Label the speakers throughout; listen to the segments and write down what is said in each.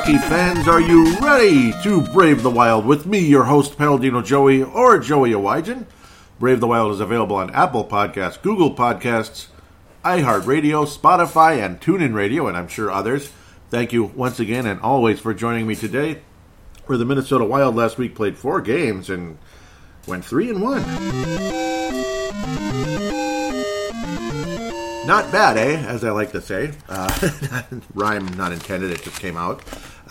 Speaker 1: hockey fans, are you ready to brave the wild with me, your host, Paladino Joey, or Joey Awajan? Brave the Wild is available on Apple Podcasts, Google Podcasts, iHeartRadio, Spotify, and TuneIn Radio, and I'm sure others. Thank you once again and always for joining me today, where the Minnesota Wild last week played 4 games and went 3-1. Not bad, eh? As I like to say. Rhyme not intended, it just came out.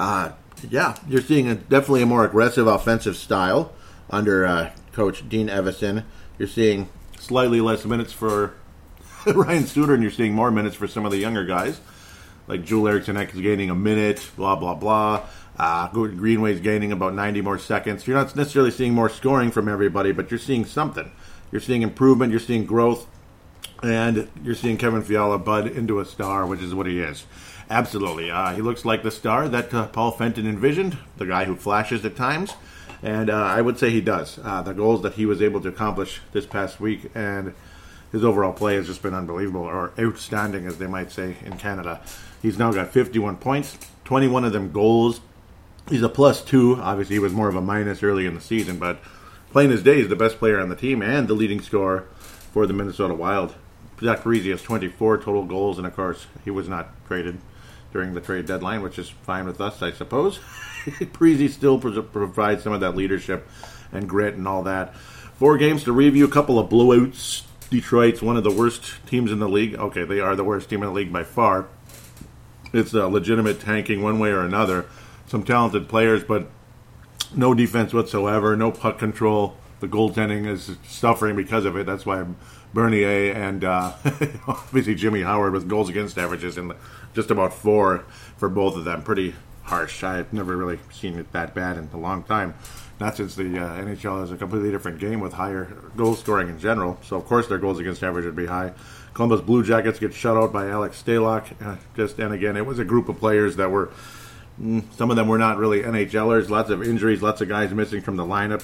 Speaker 1: Yeah, you're seeing definitely a more aggressive offensive style under Coach Dean Evason. You're seeing slightly less minutes for Ryan Suter, and you're seeing more minutes for some of the younger guys. Like Joel Eriksson is gaining a minute, blah, blah, blah. Greenway's gaining about 90 more seconds. You're not necessarily seeing more scoring from everybody, but you're seeing something. You're seeing improvement, you're seeing growth, and you're seeing Kevin Fiala bud into a star, which is what he is. Absolutely. He looks like the star that Paul Fenton envisioned, the guy who flashes at times. And I would say he does. The goals that he was able to accomplish this past week and his overall play has just been unbelievable, or outstanding, as they might say in Canada. He's now got 51 points, 21 of them goals. He's a +2. Obviously, he was more of a minus early in the season, but plain as day, he's the best player on the team and the leading scorer for the Minnesota Wild. Zach Parise has 24 total goals, and of course, he was not traded during the trade deadline, which is fine with us, I suppose. Parise still provides some of that leadership and grit and all that. 4 games to review, a couple of blowouts. Detroit's one of the worst teams in the league. Okay, they are the worst team in the league by far. It's a legitimate tanking one way or another. Some talented players, but no defense whatsoever, no puck control. The goaltending is suffering because of it. That's why Bernier and obviously Jimmy Howard with goals against averages in just about 4 for both of them. Pretty harsh. I've never really seen it that bad in a long time. Not since the NHL has a completely different game with higher goal scoring in general. So, of course, their goals against average would be high. Columbus Blue Jackets get shut out by Alex Stalock. And again, it was a group of players that were, some of them were not really NHLers. Lots of injuries, lots of guys missing from the lineup.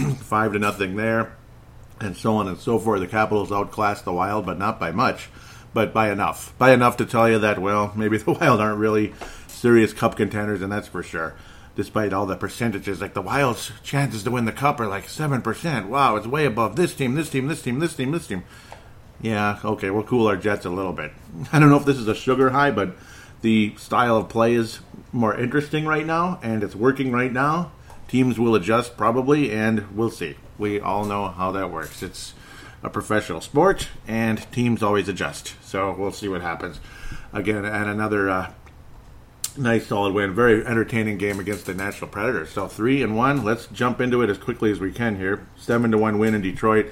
Speaker 1: 5-0 there, and so on and so forth. The Capitals outclassed the Wild, but not by much, but by enough. By enough to tell you that, well, maybe the Wild aren't really serious cup contenders, and that's for sure. Despite all the percentages, like the Wild's chances to win the cup are like 7%. Wow, it's way above this team, this team, this team, this team, this team. Yeah, okay, we'll cool our jets a little bit. I don't know if this is a sugar high, but the style of play is more interesting right now, and it's working right now. Teams will adjust probably, and we'll see. We all know how that works. It's a professional sport, and teams always adjust. So we'll see what happens. Again, and another nice solid win. Very entertaining game against the Nashville Predators. So 3-1. Let's jump into it as quickly as we can here. 7-1 win in Detroit.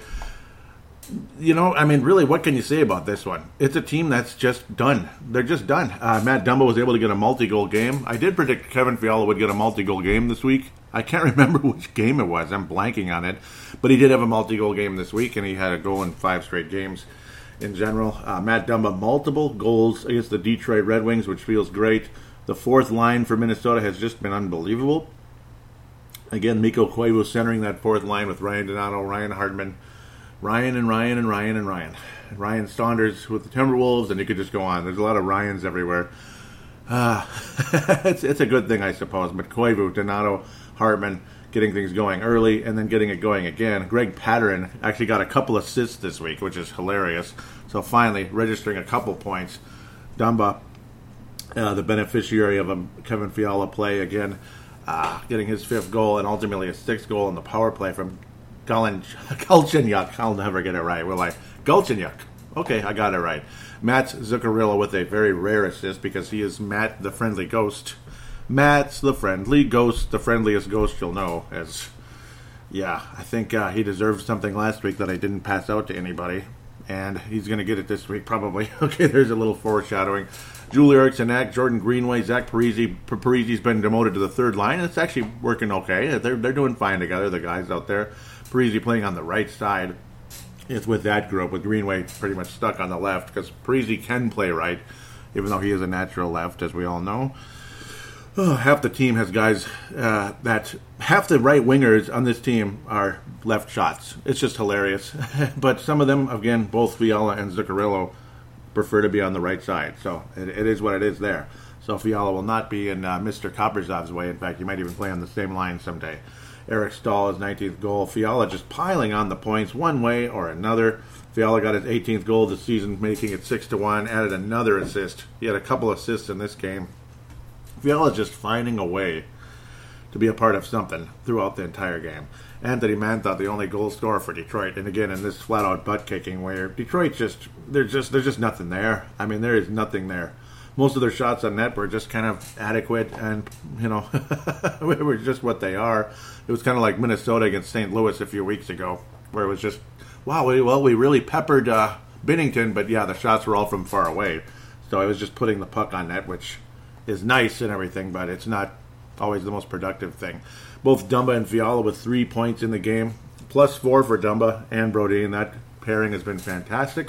Speaker 1: You know, I mean, really, what can you say about this one? It's a team that's just done. They're just done. Matt Dumba was able to get a multi-goal game. I did predict Kevin Fiala would get a multi-goal game this week. I can't remember which game it was. I'm blanking on it. But he did have a multi-goal game this week, and he had a goal in 5 straight games in general. Matt Dumba, multiple goals against the Detroit Red Wings, which feels great. The fourth line for Minnesota has just been unbelievable. Again, Mikko Koivu centering that fourth line with Ryan Donato, Ryan Hardman, Ryan Saunders with the Timberwolves, and you could just go on. There's a lot of Ryans everywhere. It's a good thing, I suppose. But Koivu, Donato, Hartman getting things going early and then getting it going again. Greg Patterin actually got a couple assists this week, which is hilarious. So finally, registering a couple points. Dumba, the beneficiary of a Kevin Fiala play again, getting his 5th goal and ultimately a 6th goal in the power play from Galchenyuk. I'll never get it right, will I? Galchenyuk. Okay, I got it right. Matt Zuccarello with a very rare assist because he is Matt the Friendly Ghost. Matt's the Friendly Ghost, the friendliest ghost you'll know. I think he deserved something last week that I didn't pass out to anybody, and he's going to get it this week probably. Okay, there's a little foreshadowing. Joel Eriksson, Jordan Greenway, Zach Parise. Parise's been demoted to the 3rd line. It's actually working okay. They're doing fine together, the guys out there. Parise playing on the right side. It's with that group, with Greenway pretty much stuck on the left, because Parise can play right, even though he is a natural left, as we all know. Half the team has guys that half the right wingers on this team are left shots. It's just hilarious. But some of them, again, both Fiala and Zuccarello prefer to be on the right side. So it is what it is there. So So Fiala will not be in Mr. Kaprizov's way. In fact, he might even play on the same line someday. Eric Stahl, his 19th goal. Fiala just piling on the points one way or another. Fiala got his 18th goal of the season, making it 6-1. Added another assist. He had a couple assists in this game. Fiala just finding a way to be a part of something throughout the entire game. Anthony Mantha, the only goal scorer for Detroit, and again in this flat-out butt-kicking where Detroit there's just nothing there. I mean, there is nothing there. Most of their shots on net were just kind of adequate, and were just what they are. It was kind of like Minnesota against St. Louis a few weeks ago, where it was just, wow, we really peppered Binnington, but yeah, the shots were all from far away. So it was just putting the puck on net, which is nice and everything, but it's not always the most productive thing. Both Dumba and Fiala with 3 points in the game, +4 for Dumba and Brodin. That pairing has been fantastic.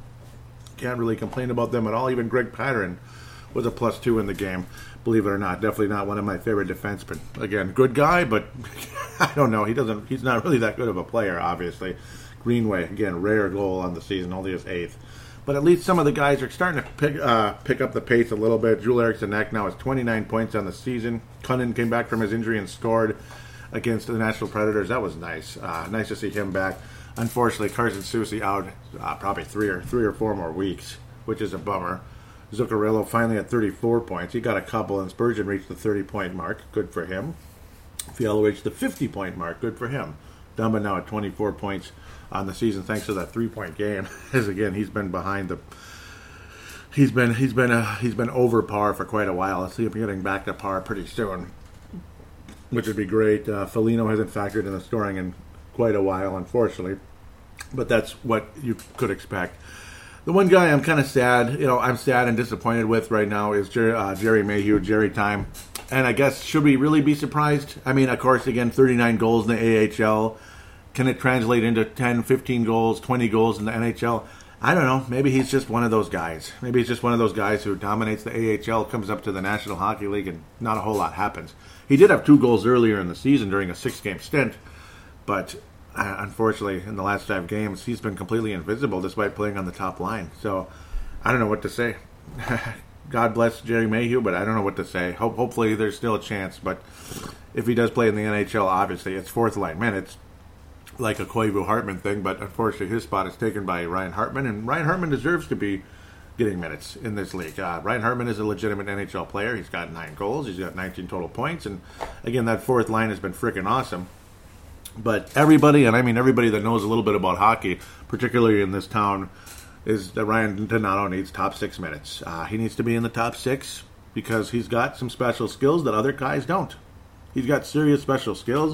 Speaker 1: Can't really complain about them at all. Even Greg Patterson was a +2 in the game. Believe it or not, definitely not one of my favorite defensemen. Again, good guy, but I don't know. He's not really that good of a player, obviously. Greenway, again, rare goal on the season, only his 8th. But at least some of the guys are starting to pick up the pace a little bit. Joel Eriksson Ek now has 29 points on the season. Cunnin came back from his injury and scored against the Nashville Predators. That was nice. Nice to see him back. Unfortunately, Carson Soucy out probably three or four more weeks, which is a bummer. Zuccarello finally at 34 points. He got a couple, and Spurgeon reached the 30-point mark. Good for him. Fiala reached the 50-point mark. Good for him. Dumba now at 24 points on the season, thanks to that 3-point game. As again, he's been behind the. He's been over par for quite a while. Let's see if he's getting back to par pretty soon, which would be great. Foligno hasn't factored in the scoring in quite a while, unfortunately, but that's what you could expect. The one guy I'm kind of sad, I'm sad and disappointed with right now is Jerry Mayhew, Jerry time. And I guess, should we really be surprised? I mean, of course, again, 39 goals in the AHL. Can it translate into 10, 15 goals, 20 goals in the NHL? I don't know. Maybe he's just one of those guys. Maybe he's just one of those guys who dominates the AHL, comes up to the National Hockey League, and not a whole lot happens. He did have 2 goals earlier in the season during a 6-game stint, but unfortunately, in the last 5 games, he's been completely invisible despite playing on the top line. So, I don't know what to say. God bless Jerry Mayhew, but I don't know what to say. Hopefully, there's still a chance, but if he does play in the NHL, obviously, it's 4th line minutes. Like a Koivu Hartman thing, but unfortunately his spot is taken by Ryan Hartman, and Ryan Hartman deserves to be getting minutes in this league. Ryan Hartman is a legitimate NHL player. He's got 9 goals. He's got 19 total points, and again, that 4th line has been freaking awesome. But everybody, and I mean everybody that knows a little bit about hockey, particularly in this town, is that Ryan Donato needs top 6 minutes. He needs to be in the top 6 because he's got some special skills that other guys don't. He's got serious special skills.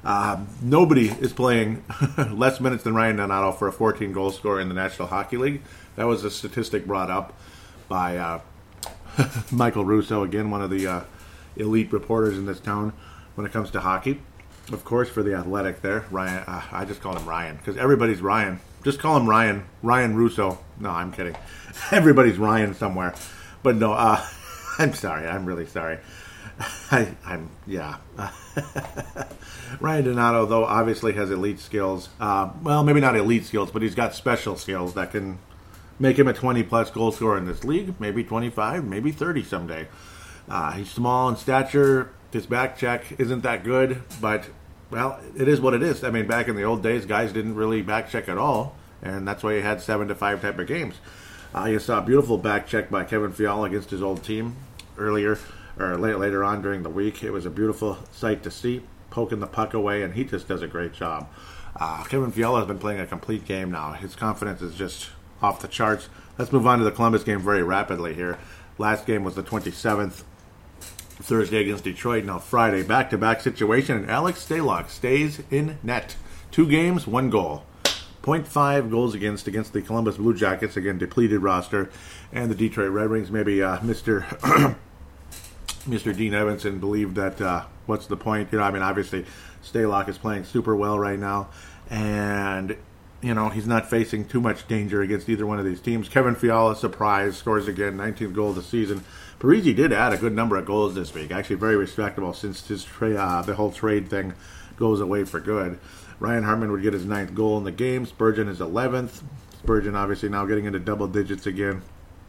Speaker 1: Nobody is playing less minutes than Ryan Donato for a 14-goal scorer in the National Hockey League. That was a statistic brought up by Michael Russo, again, one of the elite reporters in this town when it comes to hockey. Of course, for the Athletic there, Ryan. I just call him Ryan because everybody's Ryan. Just call him Ryan. Ryan Russo. No, I'm kidding. Everybody's Ryan somewhere. But no, I'm sorry. I'm really sorry. Ryan Donato, though, obviously has elite skills. Well, maybe not elite skills, but he's got special skills that can make him a 20-plus goal scorer in this league. Maybe 25, maybe 30 someday. He's small in stature. His back check isn't that good, but, well, it is what it is. I mean, back in the old days, guys didn't really back check at all, and that's why he had 7-5 type of games. You saw a beautiful back check by Kevin Fiala against his old team later on during the week. It was a beautiful sight to see, poking the puck away, and he just does a great job. Kevin Fiala has been playing a complete game now. His confidence is just off the charts. Let's move on to the Columbus game very rapidly here. Last game was the 27th, Thursday against Detroit. Now Friday, back-to-back situation, and Alex Stalock stays in net. 2 games, 1 goal. 0.5 goals against the Columbus Blue Jackets, again, depleted roster, and the Detroit Red Wings. Maybe Mr. Dean Evanson believed that, what's the point? Obviously, Stalock is playing super well right now, and, he's not facing too much danger against either one of these teams. Kevin Fiala, surprise, scores again, 19th goal of the season. Parise did add a good number of goals this week, actually very respectable since his the whole trade thing goes away for good. Ryan Hartman would get his 9th goal in the game. Spurgeon is 11th. Spurgeon obviously now getting into double digits again.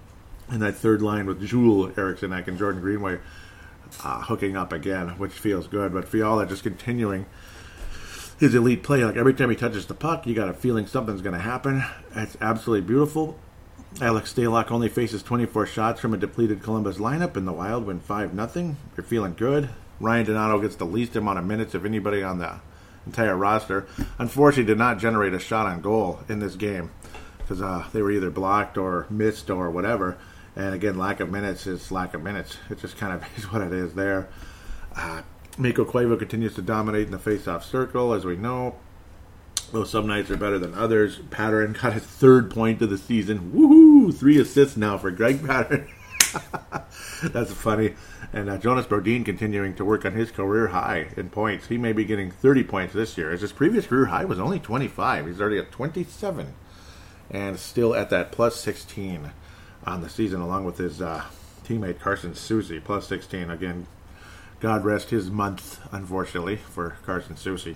Speaker 1: And that third line with Joel Eriksson and Jordan Greenway hooking up again, which feels good. But Fiala just continuing his elite play. Like every time he touches the puck, you got a feeling something's going to happen. It's absolutely beautiful. Alex Stalock only faces 24 shots from a depleted Columbus lineup, and the Wild win 5-0. You're feeling good. Ryan Donato gets the least amount of minutes of anybody on the entire roster. Unfortunately, did not generate a shot on goal in this game because they were either blocked or missed or whatever. And again, lack of minutes is lack of minutes. It just kind of is what it is there. Mikko Koivu continues to dominate in the face-off circle, as we know. Though some nights are better than others. Patterson got his 3rd point of the season. Woohoo! 3 assists now for Greg Patterson. That's funny. And Jonas Brodin continuing to work on his career high in points. He may be getting 30 points this year, as his previous career high was only 25. He's already at 27. And still at that plus 16 on the season, along with his teammate Carson Soucy, plus 16. Again, God rest his month, unfortunately, for Carson Soucy.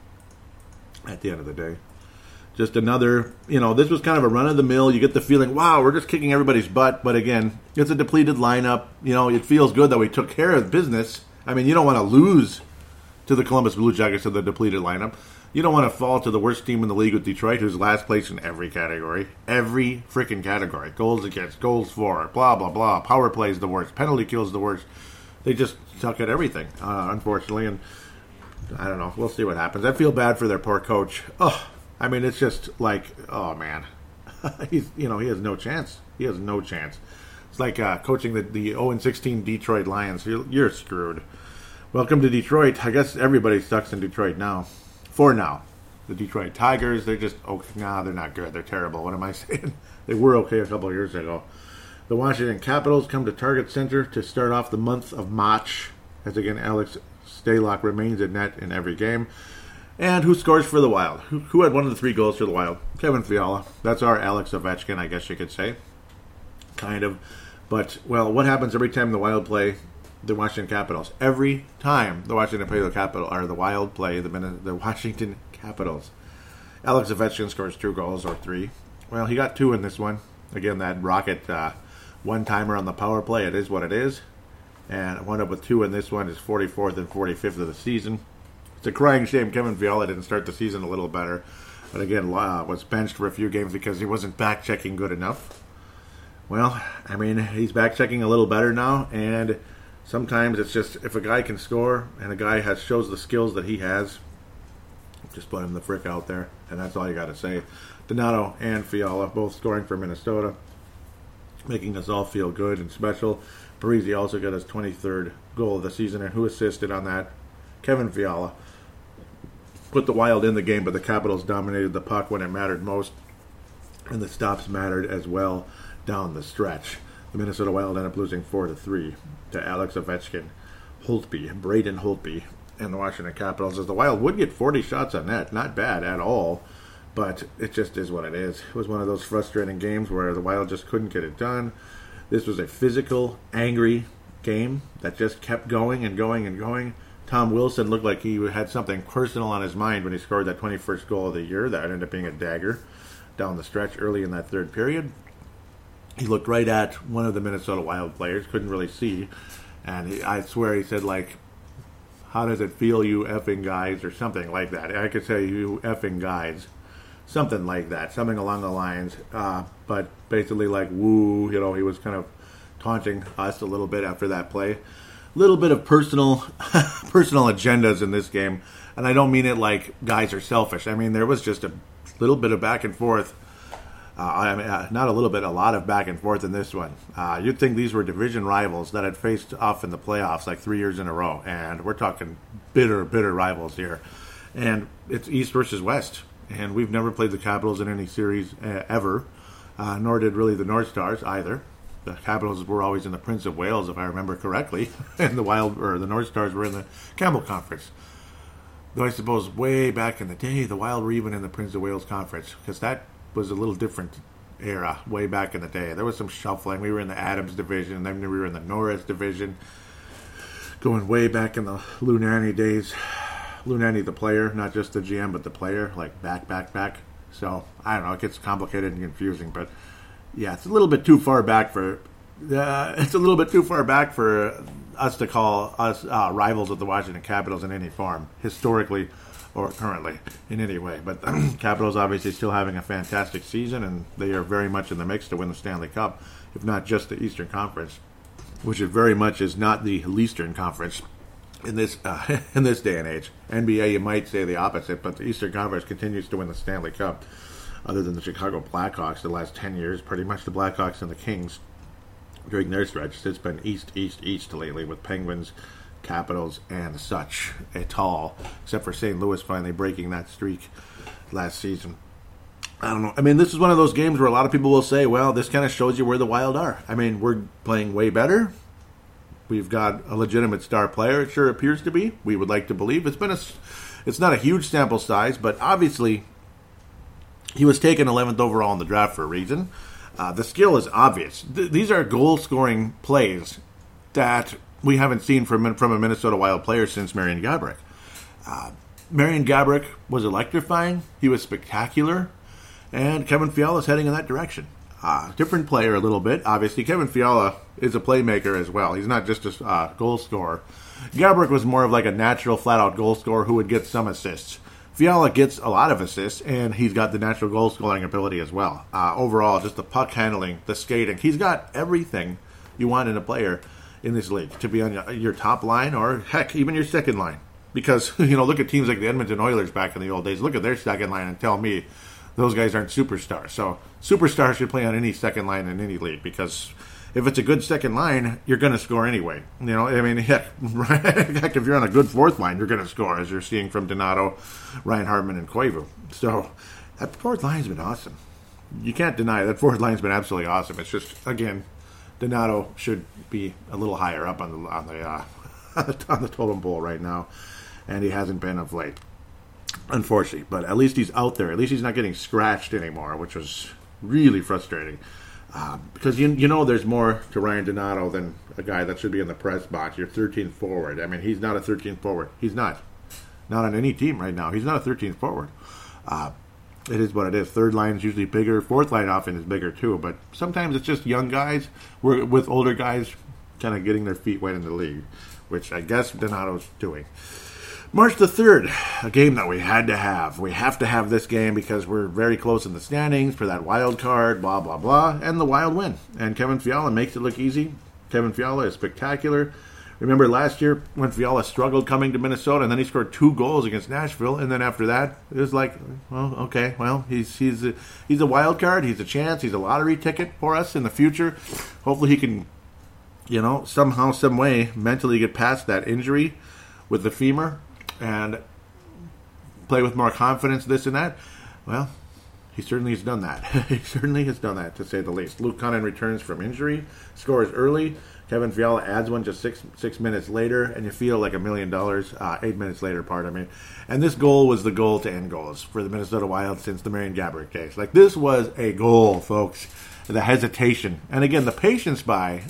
Speaker 1: At the end of the day, just another, this was kind of a run-of-the-mill. You get the feeling, wow, we're just kicking everybody's butt. But again, it's a depleted lineup. It feels good that we took care of business. I mean, you don't want to lose to the Columbus Blue Jackets of the depleted lineup. You don't want to fall to the worst team in the league with Detroit, who's last place in every category. Every freaking category. Goals against, goals for, blah, blah, blah. Power play is the worst. Penalty kill is the worst. They just suck at everything, unfortunately. And I don't know. We'll see what happens. I feel bad for their poor coach. Oh, I mean, it's just like, oh, man. He has no chance. He has no chance. It's like coaching the 0-16 Detroit Lions. You're screwed. Welcome to Detroit. I guess everybody sucks in Detroit now. For now. The Detroit Tigers, they're just, they're not good. They're terrible. What am I saying? They were okay a couple of years ago. The Washington Capitals come to Target Center to start off the month of March. As again, Alex Stalock remains in net in every game. And who scores for the Wild? Who had one of the 3 goals for the Wild? Kevin Fiala. That's our Alex Ovechkin, I guess you could say. Kind of. But, well, what happens every time the Wild play the Washington Capitals? Every time the Washington play the Wild play the Washington Capitals. Alex Ovechkin scores 2 goals or 3. Well, he got 2 in this one. Again, that Rocket one-timer on the power play. It is what it is. And wound up with 2 in this one, his 44th and 45th of the season. It's a crying shame Kevin Fiala didn't start the season a little better. But again, was benched for a few games because he wasn't back-checking good enough. Well, I mean, he's back-checking a little better now. And sometimes it's just, if a guy can score and a guy shows the skills that he has, just put him the frick out there. And that's all you got to say. Donato and Fiala both scoring for Minnesota, making us all feel good and special. Parise also got his 23rd goal of the season, and who assisted on that? Kevin Fiala. Put the Wild in the game, but the Capitals dominated the puck when it mattered most, and the stops mattered as well down the stretch. The Minnesota Wild ended up losing 4-3 to Alex Ovechkin, Braden Holtby, and the Washington Capitals, as the Wild would get 40 shots on net. Not bad at all, but it just is what it is. It was one of those frustrating games where the Wild just couldn't get it done. This was a physical, angry game that just kept going and going and going. Tom Wilson looked like he had something personal on his mind when he scored that 21st goal of the year. That ended up being a dagger down the stretch early in that 3rd period. He looked right at one of the Minnesota Wild players, couldn't really see. And I swear he said, like, how does it feel, you effing guys, or something like that. I could say, you effing guys. Something like that, something along the lines. But basically, like, woo, he was kind of taunting us a little bit after that play. A little bit of personal agendas in this game. And I don't mean it like guys are selfish. I mean, there was just a little bit of back and forth. Not a little bit, a lot of back and forth in this one. You'd think these were division rivals that had faced off in the playoffs like 3 years in a row. And we're talking bitter rivals here. And it's East versus West. And we've never played the Capitals in any series ever, nor did really the North Stars either. The Capitals were always in the Prince of Wales, if I remember correctly, and the North Stars were in the Campbell Conference. Though I suppose way back in the day, the Wild were even in the Prince of Wales Conference, because that was a little different era way back in the day. There was some shuffling. We were in the Adams division, then we were in the Norris division, going way back in the Lou Nanne days. Lou Nanne, the player, not just the GM, but the player, like back. So, I don't know, it gets complicated and confusing, but yeah, it's a little bit too far back for it's a little bit too far back for us to call us rivals of the Washington Capitals in any form, historically or currently in any way. But Capitals obviously still having a fantastic season, and they are very much in the mix to win the Stanley Cup, if not just the Eastern Conference, which it very much is not the Eastern Conference in this day and age. NBA, you might say the opposite, but the Eastern Conference continues to win the Stanley Cup. Other than the Chicago Blackhawks, the last 10 years, pretty much the Blackhawks and the Kings during their stretch. It's been East, East, East lately with Penguins, Capitals, and such et al. Except for St. Louis finally breaking that streak last season. I don't know. I mean, this is one of those games where a lot of people will say, well, this kind of shows you where the Wild are. I mean, we're playing way better. We've got a legitimate star player. It sure appears to be. We would like to believe. It's not a huge sample size, but obviously he was taken 11th overall in the draft for a reason. The skill is obvious. These are goal-scoring plays that we haven't seen from a Minnesota Wild player since Marian Gaborik. Marian Gaborik was electrifying. He was spectacular. And Kevin Fiala is heading in that direction. Different player a little bit. Obviously, Kevin Fiala is a playmaker as well. He's not just a goal scorer. Gaborik was more of like a natural, flat-out goal scorer who would get some assists. Fiala gets a lot of assists, and he's got the natural goal-scoring ability as well. Overall, just the puck handling, the skating. He's got everything you want in a player in this league to be on your top line or, heck, even your second line. Because, look at teams like the Edmonton Oilers back in the old days. Look at their second line and tell me those guys aren't superstars. So superstars should play on any second line in any league because if it's a good second line, you're going to score anyway. Heck, if you're on a good fourth line, you're going to score, as you're seeing from Donato, Ryan Hartman, and Koivu. So that fourth line's been awesome. You can't deny that fourth line's been absolutely awesome. It's just, again, Donato should be a little higher up on the totem pole right now, and he hasn't been of late, unfortunately. But at least he's out there. At least he's not getting scratched anymore, which was really frustrating. Because there's more to Ryan Donato than a guy that should be in the press box. Your 13th forward. I mean, he's not a 13th forward. He's not on any team right now. He's not a 13th forward. It is what it is. Third line is usually bigger. Fourth line often is bigger too. But sometimes it's just young guys with older guys kind of getting their feet wet in the league, which I guess Donato's doing. March the 3rd, a game that we had to have. We have to have this game because we're very close in the standings for that wild card, blah, blah, blah, and the Wild win. And Kevin Fiala makes it look easy. Kevin Fiala is spectacular. Remember last year when Fiala struggled coming to Minnesota, and then he scored 2 goals against Nashville, and then after that, it was like, well, okay, well, he's a wild card, he's a chance, he's a lottery ticket for us in the future. Hopefully he can, somehow, some way, mentally get past that injury with the femur and play with more confidence, this and that. Well, he certainly has done that. He certainly has done that, to say the least. Luke Kunin returns from injury, scores early. Kevin Fiala adds one just six minutes later, and you feel like $1 million, 8 minutes later, pardon me. And this goal was the goal to end goals for the Minnesota Wild since the Marian Gaborik days. Like, this was a goal, folks. The hesitation. And again, the patience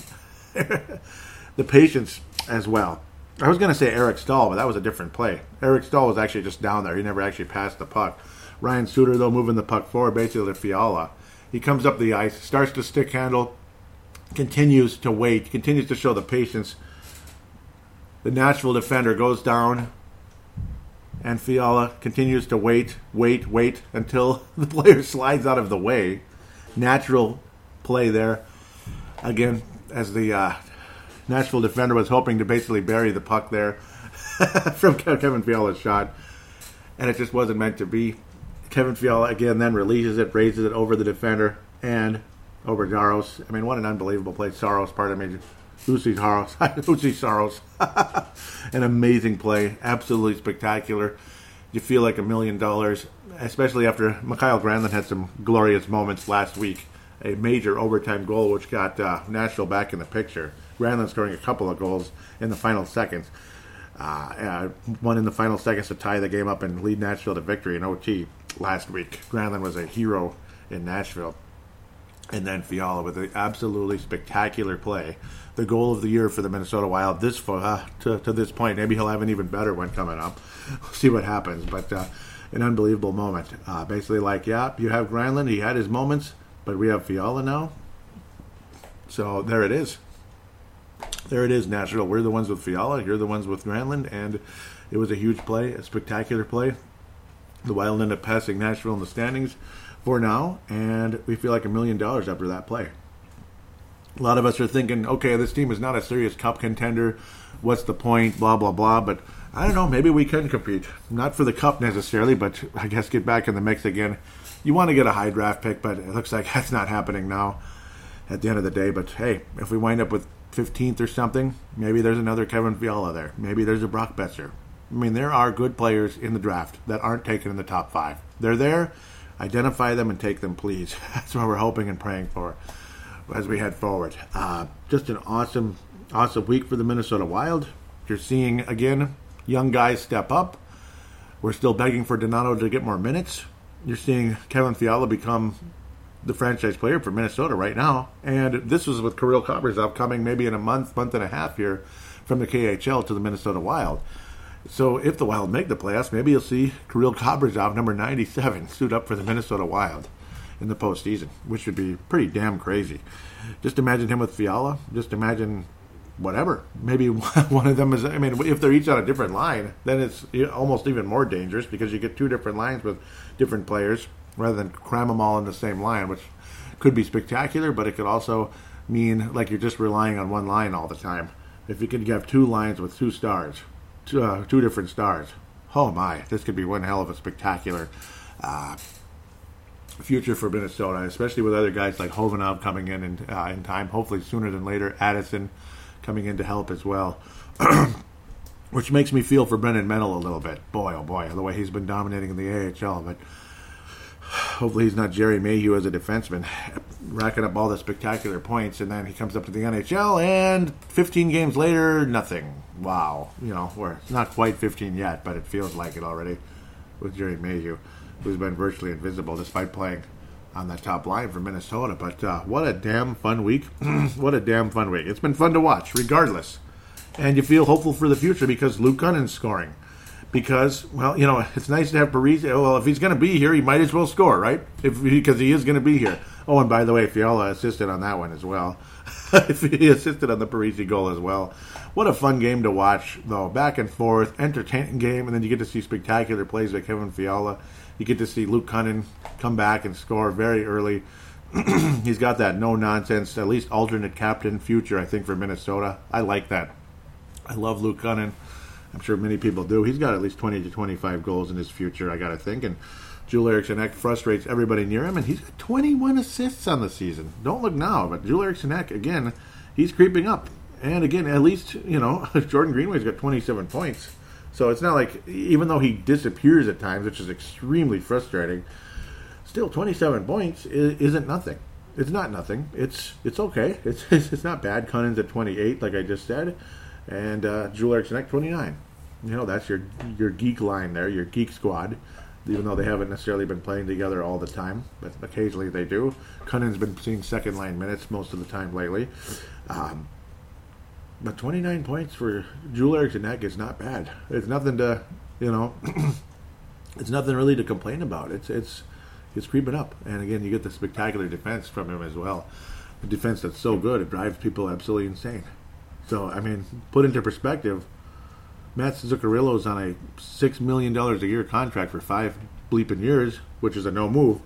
Speaker 1: the patience as well. I was going to say Eric Stahl, but that was a different play. Eric Stahl was actually just down there. He never actually passed the puck. Ryan Suter, though, moving the puck forward, basically to Fiala. He comes up the ice, starts to stick handle, continues to wait, continues to show the patience. The Nashville defender goes down, and Fiala continues to wait until the player slides out of the way. Natural play there. Again, as the Nashville defender was hoping to basically bury the puck there from Kevin Fiala's shot, and it just wasn't meant to be. Kevin Fiala again then releases it, raises it over the defender and over Saros. I mean, what an unbelievable play. Saros, pardon me. Juuse Saros. An amazing play. Absolutely spectacular. You feel like $1 million, especially after Mikael Granlund had some glorious moments last week. A major overtime goal which got Nashville back in the picture. Granlund scoring a couple of goals in the final seconds. One in the final seconds to tie the game up and lead Nashville to victory in OT last week. Granlund was a hero in Nashville. And then Fiala with an absolutely spectacular play. The goal of the year for the Minnesota Wild to this point. Maybe he'll have an even better one coming up. We'll see what happens. But an unbelievable moment. Basically like, yeah, you have Granlund. He had his moments. But we have Fiala now. So there it is. There it is, Nashville. We're the ones with Fiala. You're the ones with Granlund. And it was a huge play, a spectacular play. The Wild ended up passing Nashville in the standings for now, and we feel like $1 million after that play. A lot of us are thinking, okay, this team is not a serious cup contender. What's the point? Blah, blah, blah. But I don't know. Maybe we can compete. Not for the cup necessarily, but I guess get back in the mix again. You want to get a high draft pick, but it looks like that's not happening now at the end of the day. But hey, if we wind up with 15th or something, maybe there's another Kevin Fiala there. Maybe there's a Brock Besser. I mean, there are good players in the draft that aren't taken in the top 5. They're there. Identify them and take them, please. That's what we're hoping and praying for as we head forward. Just an awesome week for the Minnesota Wild. You're seeing, again, young guys step up. We're still begging for Donato to get more minutes. You're seeing Kevin Fiala become the franchise player for Minnesota right now. And this was with Kirill Kaprizov coming maybe in a month and a half here from the KHL to the Minnesota Wild. So if the Wild make the playoffs, maybe you'll see Kirill Kaprizov, number 97, suit up for the Minnesota Wild in the postseason, which would be pretty damn crazy. Just imagine him with Fiala. Just imagine whatever. Maybe one of them is, I mean, if they're each on a different line, then it's almost even more dangerous because you get 2 different lines with different players rather than cram them all in the same line, which could be spectacular, but it could also mean like you're just relying on one line all the time. If you could have 2 lines with 2 stars, 2 different stars. Oh my, this could be one hell of a spectacular future for Minnesota, especially with other guys like Hovnov coming in time, hopefully sooner than later. Addison coming in to help as well. Which makes me feel for Brendan Menell a little bit. Boy, oh boy, the way he's been dominating in the AHL. But hopefully he's not Jerry Mayhew as a defenseman, racking up all the spectacular points, and then he comes up to the NHL, and 15 games later, nothing. Wow. We're not quite 15 yet, but it feels like it already with Jerry Mayhew, who's been virtually invisible despite playing on that top line for Minnesota. But what a damn fun week. What a damn fun week. It's been fun to watch, regardless. And you feel hopeful for the future because Luke Gunnan's scoring. Because, well, it's nice to have Parise. Well, if he's going to be here, he might as well score, right? Because he is going to be here. Oh, and by the way, Fiala assisted on that one as well. He assisted on the Parise goal as well. What a fun game to watch, though. Back and forth, entertaining game, and then you get to see spectacular plays by Kevin Fiala. You get to see Luke Gunnan come back and score very early. He's got that no-nonsense, at least alternate captain future, I think, for Minnesota. I like that. I love Luke Gunnan. I'm sure many people do. He's got at least 20 to 25 goals in his future, I got to think. And Joel Eriksson Ek frustrates everybody near him, and he's got 21 assists on the season. Don't look now, but Joel Eriksson Ek, again, he's creeping up. And again, at least, Jordan Greenway's got 27 points. So it's not like, even though he disappears at times, which is extremely frustrating, still 27 points isn't nothing. It's not nothing. It's okay. It's not bad. Cunning's at 28, like I just said. And Joel Eriksson Ek, 29. That's your geek line there, your geek squad, even though they haven't necessarily been playing together all the time, but occasionally they do. Cunning's been seeing second-line minutes most of the time lately. But 29 points for Joel Eriksson Ek is not bad. It's nothing to, it's nothing really to complain about. It's creeping up. And again, you get the spectacular defense from him as well. A defense that's so good, it drives people absolutely insane. So, I mean, put into perspective, Matt Zuccarello's on a $6 million a year contract for 5 bleeping years, which is a no move.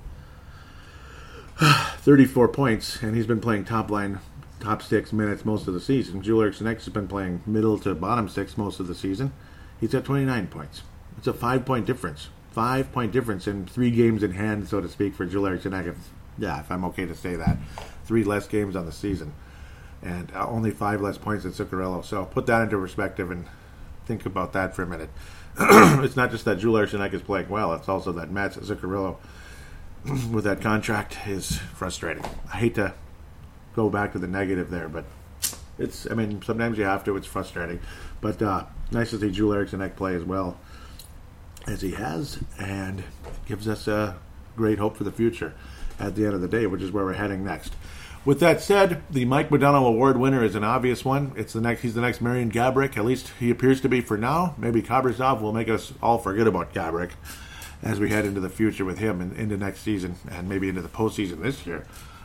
Speaker 1: 34 points, and he's been playing top 6 minutes most of the season. Joel Eriksson Ek has been playing middle to bottom 6 most of the season. He's at 29 points. It's a 5-point difference. 5-point difference in 3 games in hand, so to speak, for Joel Eriksson Ek. If I'm okay to say that. 3 less games on the season. And only 5 less points than Zuccarello. So put that into perspective and think about that for a minute. It's not just that Joel Eriksson Ek is playing well. It's also that Matt Zuccarello, with that contract, is frustrating. I hate to go back to the negative there, but sometimes you have to. It's frustrating. But nice to see Joel Eriksson Ek play as well as he has, and gives us a great hope for the future at the end of the day, which is where we're heading next. With that said, the Mike Modano Award winner is an obvious one. He's the next Marian Gaborik. At least he appears to be for now. Maybe Kaprizov will make us all forget about Gaborik as we head into the future with him and into next season and maybe into the postseason this year.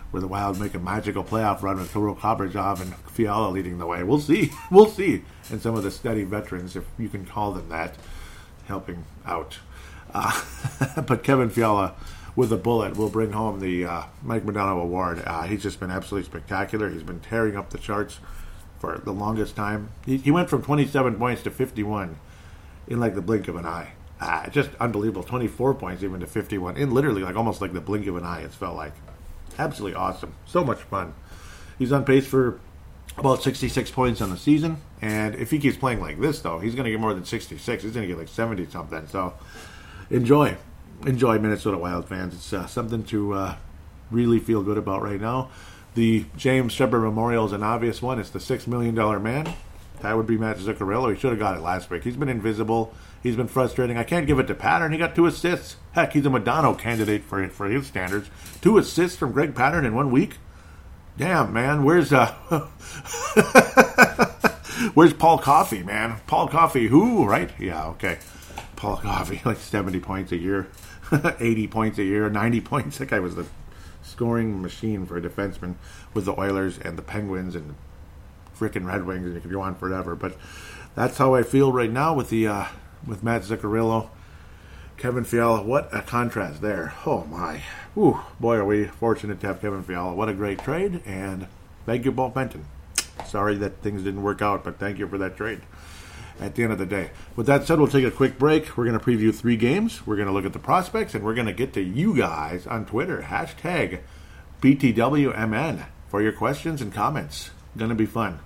Speaker 1: where the Wild make a magical playoff run with Kirill Kaprizov and Fiala leading the way. We'll see. We'll see. And some of the steady veterans, if you can call them that, helping out. But Kevin Fiala with a bullet will bring home the Mike Modano Award. He's just been absolutely spectacular. He's been tearing up the charts for the longest time. He went from 27 points to 51 in like the blink of an eye. Just unbelievable. 24 points even to 51 in literally like almost like the blink of an eye. It felt like absolutely awesome. So much fun. He's on pace for about 66 points on the season, and if he keeps playing like this, though, he's going to get more than 66. He's going to get like 70 something. So enjoy, Minnesota Wild fans. It's something to really feel good about right now. The James Shepard Memorial is an obvious one. It's the $6 million man. That would be Matt Zuccarello. He should have got it last week. He's been invisible. He's been frustrating. I can't give it to Pattern. He got 2 assists. Heck, he's a Modano candidate for his standards. 2 assists from Greg Pattern in 1 week. Damn, man. Where's Paul Coffey, man? Paul Coffey, who? Right? Yeah, okay. Paul Coffey, like 70 points a year, 80 points a year, 90 points. That guy was the scoring machine for a defenseman with the Oilers and the Penguins and frickin' Red Wings, and you could go on forever. But that's how I feel right now with the with Matt Zuccarello, Kevin Fiala. What a contrast there. Oh, my. Ooh, boy, are we fortunate to have Kevin Fiala. What a great trade, and thank you, Paul Fenton. Sorry that things didn't work out, but thank you for that trade at the end of the day. With that said, we'll take a quick break. We're going to preview 3 games. We're going to look at the prospects, and we're going to get to you guys on Twitter. Hashtag BTWMN for your questions and comments. Going to be fun.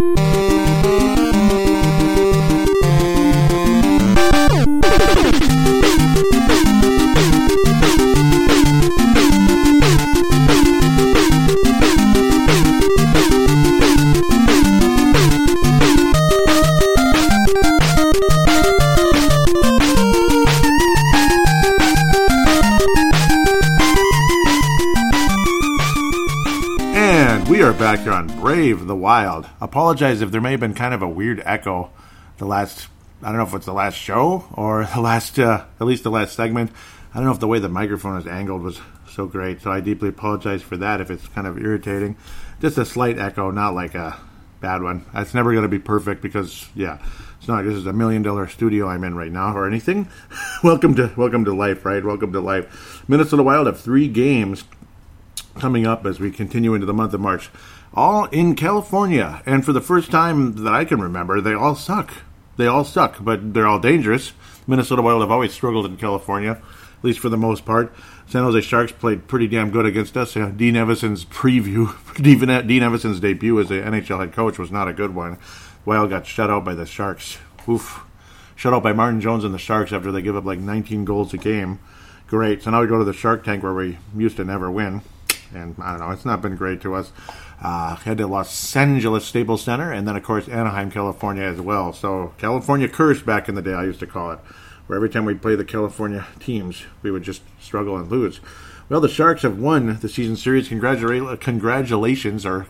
Speaker 1: We are back here on Brave the Wild. Apologize if there may have been kind of a weird echo I don't know if it's the last show or the last, at least the last segment. I don't know if the way the microphone is angled was so great, so I deeply apologize for that if it's kind of irritating. Just a slight echo, not like a bad one. It's never going to be perfect because, yeah, it's not like this is $1 million studio I'm in right now or anything. Welcome to life, right? Welcome to life. Minnesota Wild have 3 games coming up as we continue into the month of March, all in California. And for the first time that I can remember, they all suck. They all suck, but they're all dangerous. Minnesota Wild have always struggled in California, at least for the most part. San Jose Sharks played pretty damn good against us. Dean Evason's debut as the NHL head coach was not a good one. Wild got shut out by the Sharks. Oof. Shut out by Martin Jones and the Sharks after they give up like 19 goals a game. Great. So now we go to the Shark Tank where we used to never win. And I don't know, it's not been great to us. Head to Los Angeles Staples Center, and then, of course, Anaheim, California as well. So, California curse back in the day, I used to call it, where every time we'd play the California teams, we would just struggle and lose. Well, the Sharks have won the season series. Congratulations, or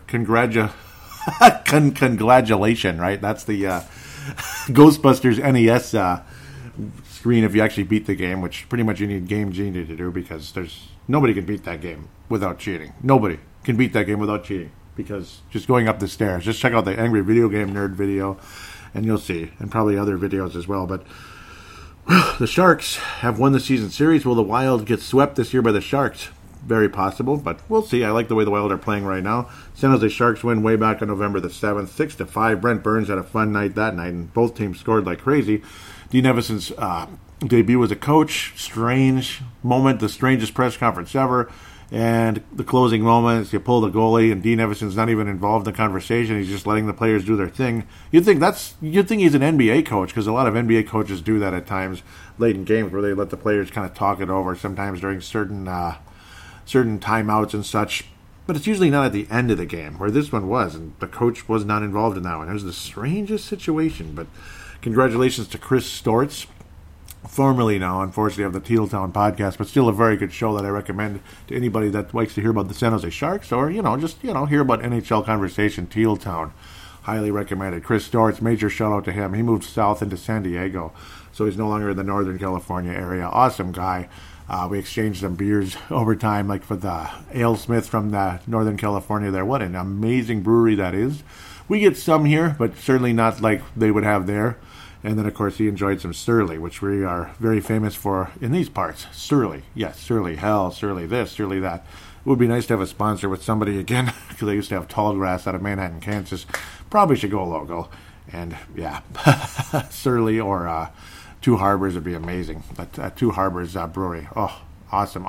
Speaker 1: congratulation, right? That's the Ghostbusters NES screen if you actually beat the game, which pretty much you need Game Genie to do because nobody can beat that game without cheating. Nobody can beat that game without cheating because just going up the stairs. Just check out the Angry Video Game Nerd video and you'll see, and probably other videos as well. But the Sharks have won the season series. Will the Wild get swept this year by the Sharks? Very possible, but we'll see. I like the way the Wild are playing right now. San Jose Sharks win way back on November the 7th, 6-5. Brent Burns had a fun night that night, and both teams scored like crazy. Dean Evason's debut as a coach, strange moment, the strangest press conference ever. And the closing moments, you pull the goalie, and Dean Evason's not even involved in the conversation. He's just letting the players do their thing. You'd think he's an NBA coach, because a lot of NBA coaches do that at times late in games, where they let the players kind of talk it over. Sometimes during certain timeouts and such. But it's usually not at the end of the game, where this one was, and the coach was not involved in that one. It was the strangest situation. But congratulations to Chris Stortz, formerly now, unfortunately, of the Teal Town podcast, but still a very good show that I recommend to anybody that likes to hear about the San Jose Sharks or, hear about NHL conversation. Teal Town, highly recommended. Chris Stortz, major shout out to him. He moved south into San Diego, so he's no longer in the Northern California area. Awesome guy. We exchanged some beers over time, like for the AleSmith from Northern California there. What an amazing brewery that is. We get some here, but certainly not like they would have there. And then, of course, he enjoyed some Surly, which we are very famous for in these parts. Surly. Yes, Surly Hell, Surly this, Surly that. It would be nice to have a sponsor with somebody again, because I used to have Tallgrass out of Manhattan, Kansas. Probably should go local. And, yeah, Surly or Two Harbors would be amazing. Two Harbors Brewery. Oh, awesome.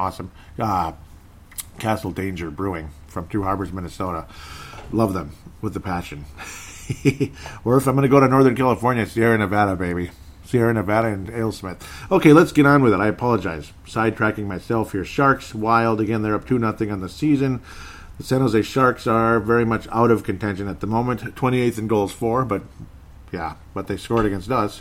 Speaker 1: Castle Danger Brewing from Two Harbors, Minnesota. Love them with the passion. Or if I'm going to go to Northern California, Sierra Nevada, baby. Sierra Nevada and AleSmith. Okay, let's get on with it. I apologize. Sidetracking myself here. Sharks, Wild. Again, they're up 2-0 on the season. The San Jose Sharks are very much out of contention at the moment. 28th in goals for, but they scored against us.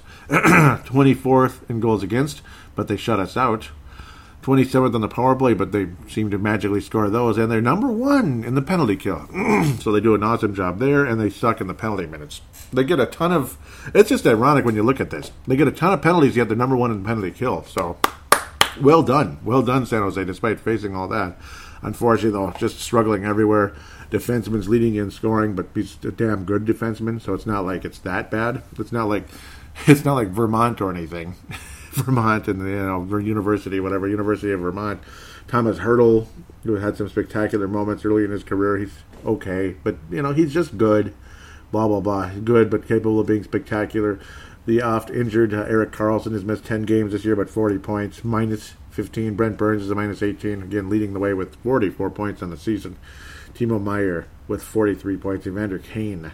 Speaker 1: 24th in goals against, but they shut us out. 27th on the power play, but they seem to magically score those. And they're number 1 in the penalty kill. So they do an awesome job there, and they suck in the penalty minutes. They get a ton of... It's just ironic when you look at this. They get a ton of penalties, yet they're number 1 in penalty kill. So, well done. Well done, San Jose, despite facing all that. Unfortunately, though, just struggling everywhere. Defenseman's leading in scoring, but he's a damn good defenseman, so it's not like it's that bad. It's not like Vermont or anything. Vermont and University of Vermont. Thomas Hertl, who had some spectacular moments early in his career, he's okay, but he's just good. Blah blah blah, good but capable of being spectacular. The oft injured Erik Karlsson has missed 10 games this year, but 40 points, minus 15. Brent Burns is a minus 18, again leading the way with 44 points on the season. Timo Meier with 43 points. Evander Kane,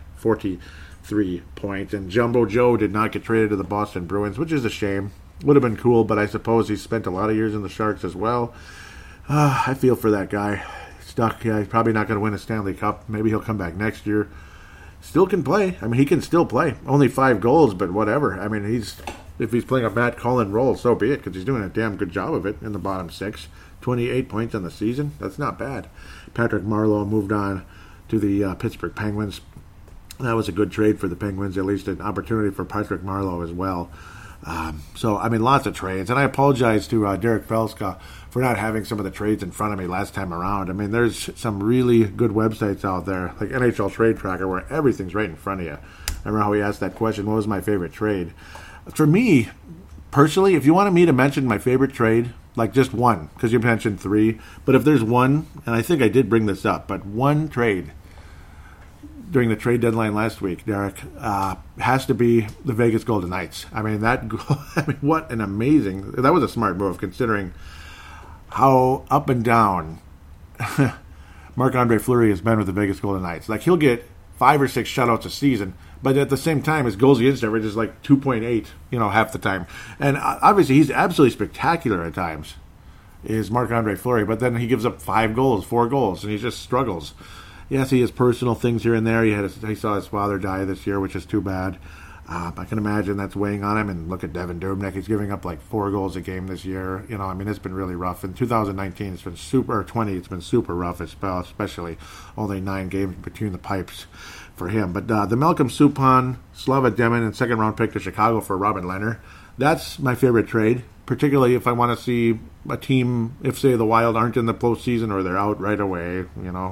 Speaker 1: 43 points. And Jumbo Joe did not get traded to the Boston Bruins, which is a shame. Would have been cool, but I suppose he spent a lot of years in the Sharks as well. I feel for that guy. Stuck. Yeah, he's probably not going to win a Stanley Cup. Maybe he'll come back next year. Still can play. I mean, he can still play. Only 5 goals, but whatever. I mean, if he's playing a Matt Cullen role, so be it, because he's doing a damn good job of it in the bottom 6. 28 points on the season. That's not bad. Patrick Marleau moved on to the Pittsburgh Penguins. That was a good trade for the Penguins, at least an opportunity for Patrick Marleau as well. So, I mean, lots of trades. And I apologize to Derek Felska for not having some of the trades in front of me last time around. I mean, there's some really good websites out there, like NHL Trade Tracker, where everything's right in front of you. I remember how he asked that question, what was my favorite trade? For me, personally, if you wanted me to mention my favorite trade, like just one, because you mentioned 3, but if there's one, and I think I did bring this up, but one trade during the trade deadline last week, Derek, has to be the Vegas Golden Knights. I mean, what an amazing... That was a smart move, considering how up and down Marc-Andre Fleury has been with the Vegas Golden Knights. Like, he'll get 5 or 6 shutouts a season, but at the same time, his goals against average is like 2.8, half the time. And obviously, he's absolutely spectacular at times, is Marc-Andre Fleury, but then he gives up 5 goals, 4 goals, and he just struggles. Yes, he has personal things here and there. He saw his father die this year, which is too bad. I can imagine that's weighing on him. And look at Devin Dubnyk. He's giving up like 4 goals a game this year. It's been really rough. In 2019, it's been it's been super rough, especially only 9 games between the pipes for him. But the Malcolm Subban, Slava Demin, and second-round pick to Chicago for Robin Lehner, that's my favorite trade, particularly if I want to see a team, if, say, the Wild aren't in the postseason or they're out right away,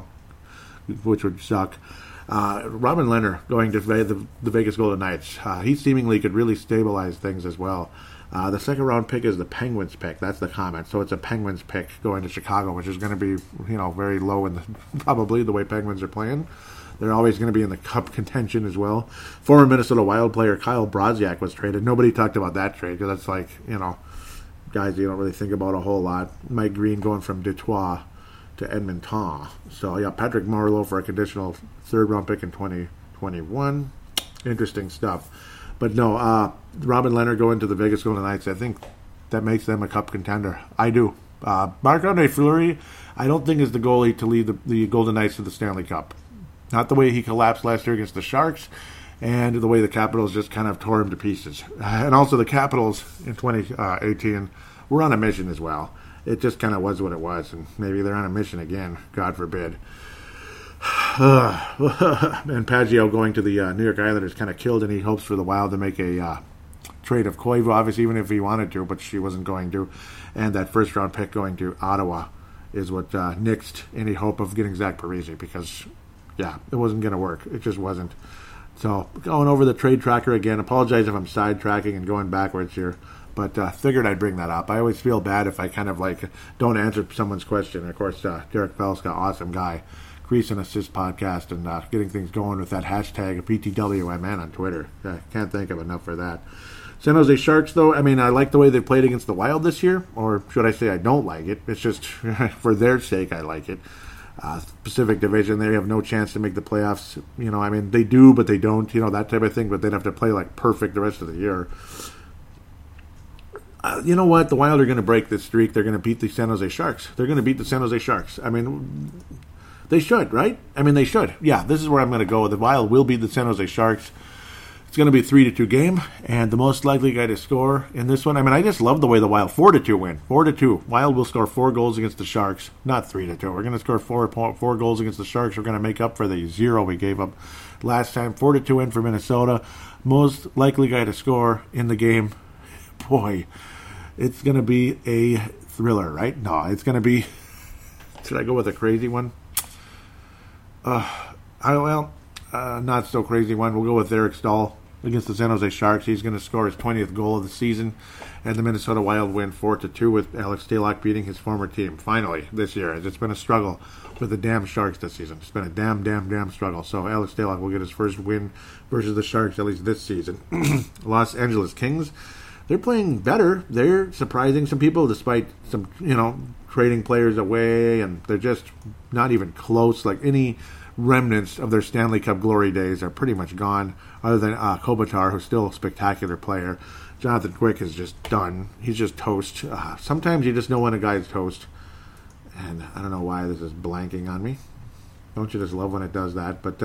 Speaker 1: which would suck. Robin Lehner going to the Vegas Golden Knights. He seemingly could really stabilize things as well. The second round pick is the Penguins pick. That's the comment. So it's a Penguins pick going to Chicago, which is going to be very low in probably the way Penguins are playing. They're always going to be in the Cup contention as well. Former Minnesota Wild player Kyle Brodziak was traded. Nobody talked about that trade because that's like guys you don't really think about a whole lot. Mike Green going from Detroit to Edmonton. So, yeah, Patrick Marleau for a conditional 3rd-round pick in 2021. Interesting stuff. But no, Robin Lehner going to the Vegas Golden Knights, I think that makes them a Cup contender. I do. Marc-Andre Fleury, I don't think is the goalie to lead the Golden Knights to the Stanley Cup. Not the way he collapsed last year against the Sharks, and the way the Capitals just kind of tore him to pieces. And also the Capitals in 2018 were on a mission as well. It just kind of was what it was, and maybe they're on a mission again, God forbid. And Pageau going to the New York Islanders kind of killed any hopes for the Wild to make a trade of Koivu, obviously, even if he wanted to, but she wasn't going to. And that first-round pick going to Ottawa is what nixed any hope of getting Zach Parise because, yeah, it wasn't going to work. It just wasn't. So going over the trade tracker again, apologize if I'm sidetracking and going backwards here, but figured I'd bring that up. I always feel bad if I kind of like don't answer someone's question. Of course, Derek Felska, awesome guy, Crease and Assist podcast, and getting things going with that hashtag PTWMN on Twitter. Can't thank him enough for that. San Jose Sharks, though, I mean, I like the way they played against the Wild this year, or should I say I don't like it. It's just for their sake I like it. Pacific Division, they have no chance to make the playoffs. You know, I mean, they do, but they don't, you know, that type of thing, but they'd have to play like perfect the rest of the year. You know what? The Wild are going to break this streak. They're going to beat the San Jose Sharks. They're going to beat the San Jose Sharks. I mean, they should, right? I mean, they should. Yeah, this is where I'm going to go. The Wild will beat the San Jose Sharks. It's going to be a 3-2 game, and the most likely guy to score in this one, I mean, I just love the way the Wild 4-2 win. 4-2. Wild will score 4 goals against the Sharks, not 3-2. We're going to score 4 goals against the Sharks. We're going to make up for the 0 we gave up last time. 4-2 win for Minnesota. Most likely guy to score in the game. Boy, it's going to be a thriller, right? No, it's going to be... Should I go with a crazy one? Not so crazy one. We'll go with Eric Stahl against the San Jose Sharks. He's going to score his 20th goal of the season, and the Minnesota Wild win 4-2 with Alex Stalock beating his former team finally this year. It's been a struggle with the damn Sharks this season. It's been a damn struggle. So Alex Stalock will get his first win versus the Sharks at least this season. Los Angeles Kings, they're playing better. They're surprising some people despite some, you know, trading players away, and they're just not even close. Like any remnants of their Stanley Cup glory days are pretty much gone, other than Kopitar, who's still a spectacular player. Jonathan Quick is just done. He's just toast. Sometimes you just know when a guy's toast, and I don't know why this is blanking on me. Don't you just love when it does that? But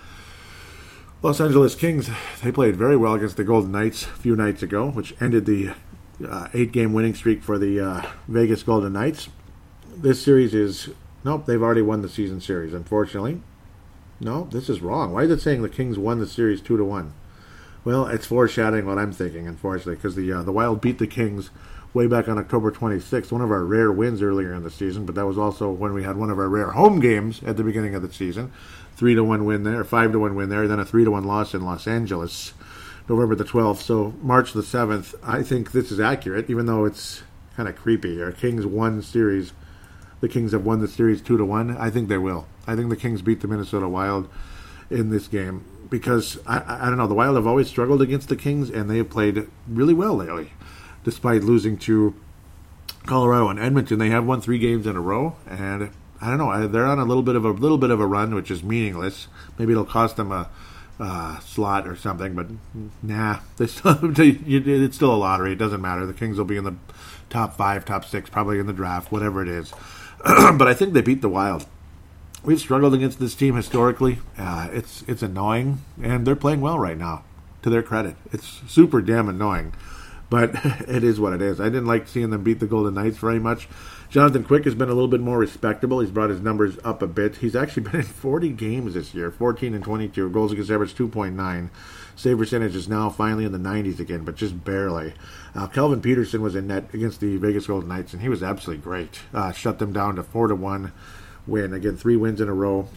Speaker 1: Los Angeles Kings, they played very well against the Golden Knights a few nights ago, which ended the 8-game winning streak for the Vegas Golden Knights. This series is... Nope, they've already won the season series, unfortunately. No, this is wrong. Why is it saying the Kings won the series 2-1? Well, it's foreshadowing what I'm thinking, unfortunately, because the Wild beat the Kings way back on October 26th, one of our rare wins earlier in the season, but that was also when we had one of our rare home games at the beginning of the season. 3-1 win there, 5-1 win there, then a 3-1 loss in Los Angeles, November the 12th. So March the 7th, I think this is accurate, even though it's kind of creepy. Our Kings won series. The Kings have won the series 2-1. I think they will. I think the Kings beat the Minnesota Wild in this game because, I don't know, the Wild have always struggled against the Kings, and they have played really well lately. Despite losing to Colorado and Edmonton, they have won 3 games in a row, and I don't know, they're on a little bit of a run, which is meaningless. Maybe it'll cost them a slot or something, but nah, it's still a lottery. It doesn't matter. The Kings will be in the top 5, top 6, probably in the draft, whatever it is. But I think they beat the Wild. We've struggled against this team historically. It's annoying, and they're playing well right now, to their credit. It's super damn annoying, but it is what it is. I didn't like seeing them beat the Golden Knights very much. Jonathan Quick has been a little bit more respectable. He's brought his numbers up a bit. He's actually been in 40 games this year, 14-22. Goals against average 2.9. Save percentage is now finally in the 90s again, but just barely. Kelvin Peterson was in net against the Vegas Golden Knights, and he was absolutely great. Shut them down to 4-1 win. Again, 3 wins in a row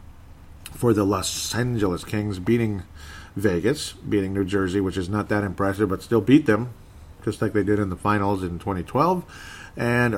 Speaker 1: for the Los Angeles Kings, beating Vegas, beating New Jersey, which is not that impressive, but still beat them, just like they did in the finals in 2012. And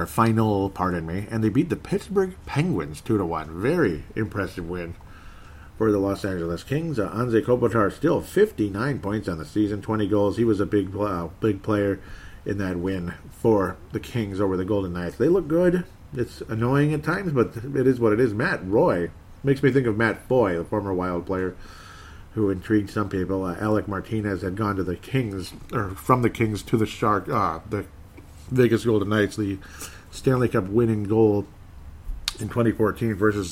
Speaker 1: they beat the Pittsburgh Penguins 2-1. Very impressive win for the Los Angeles Kings. Anze Kopitar still 59 points on the season, 20 goals. He was a big player in that win for the Kings over the Golden Knights. They look good. It's annoying at times, but it is what it is. Matt Roy makes me think of Matt Foy, the former Wild player who intrigued some people. Alec Martinez had gone to the Kings, or from the Kings to the Vegas Golden Knights, the Stanley Cup winning goal in 2014 versus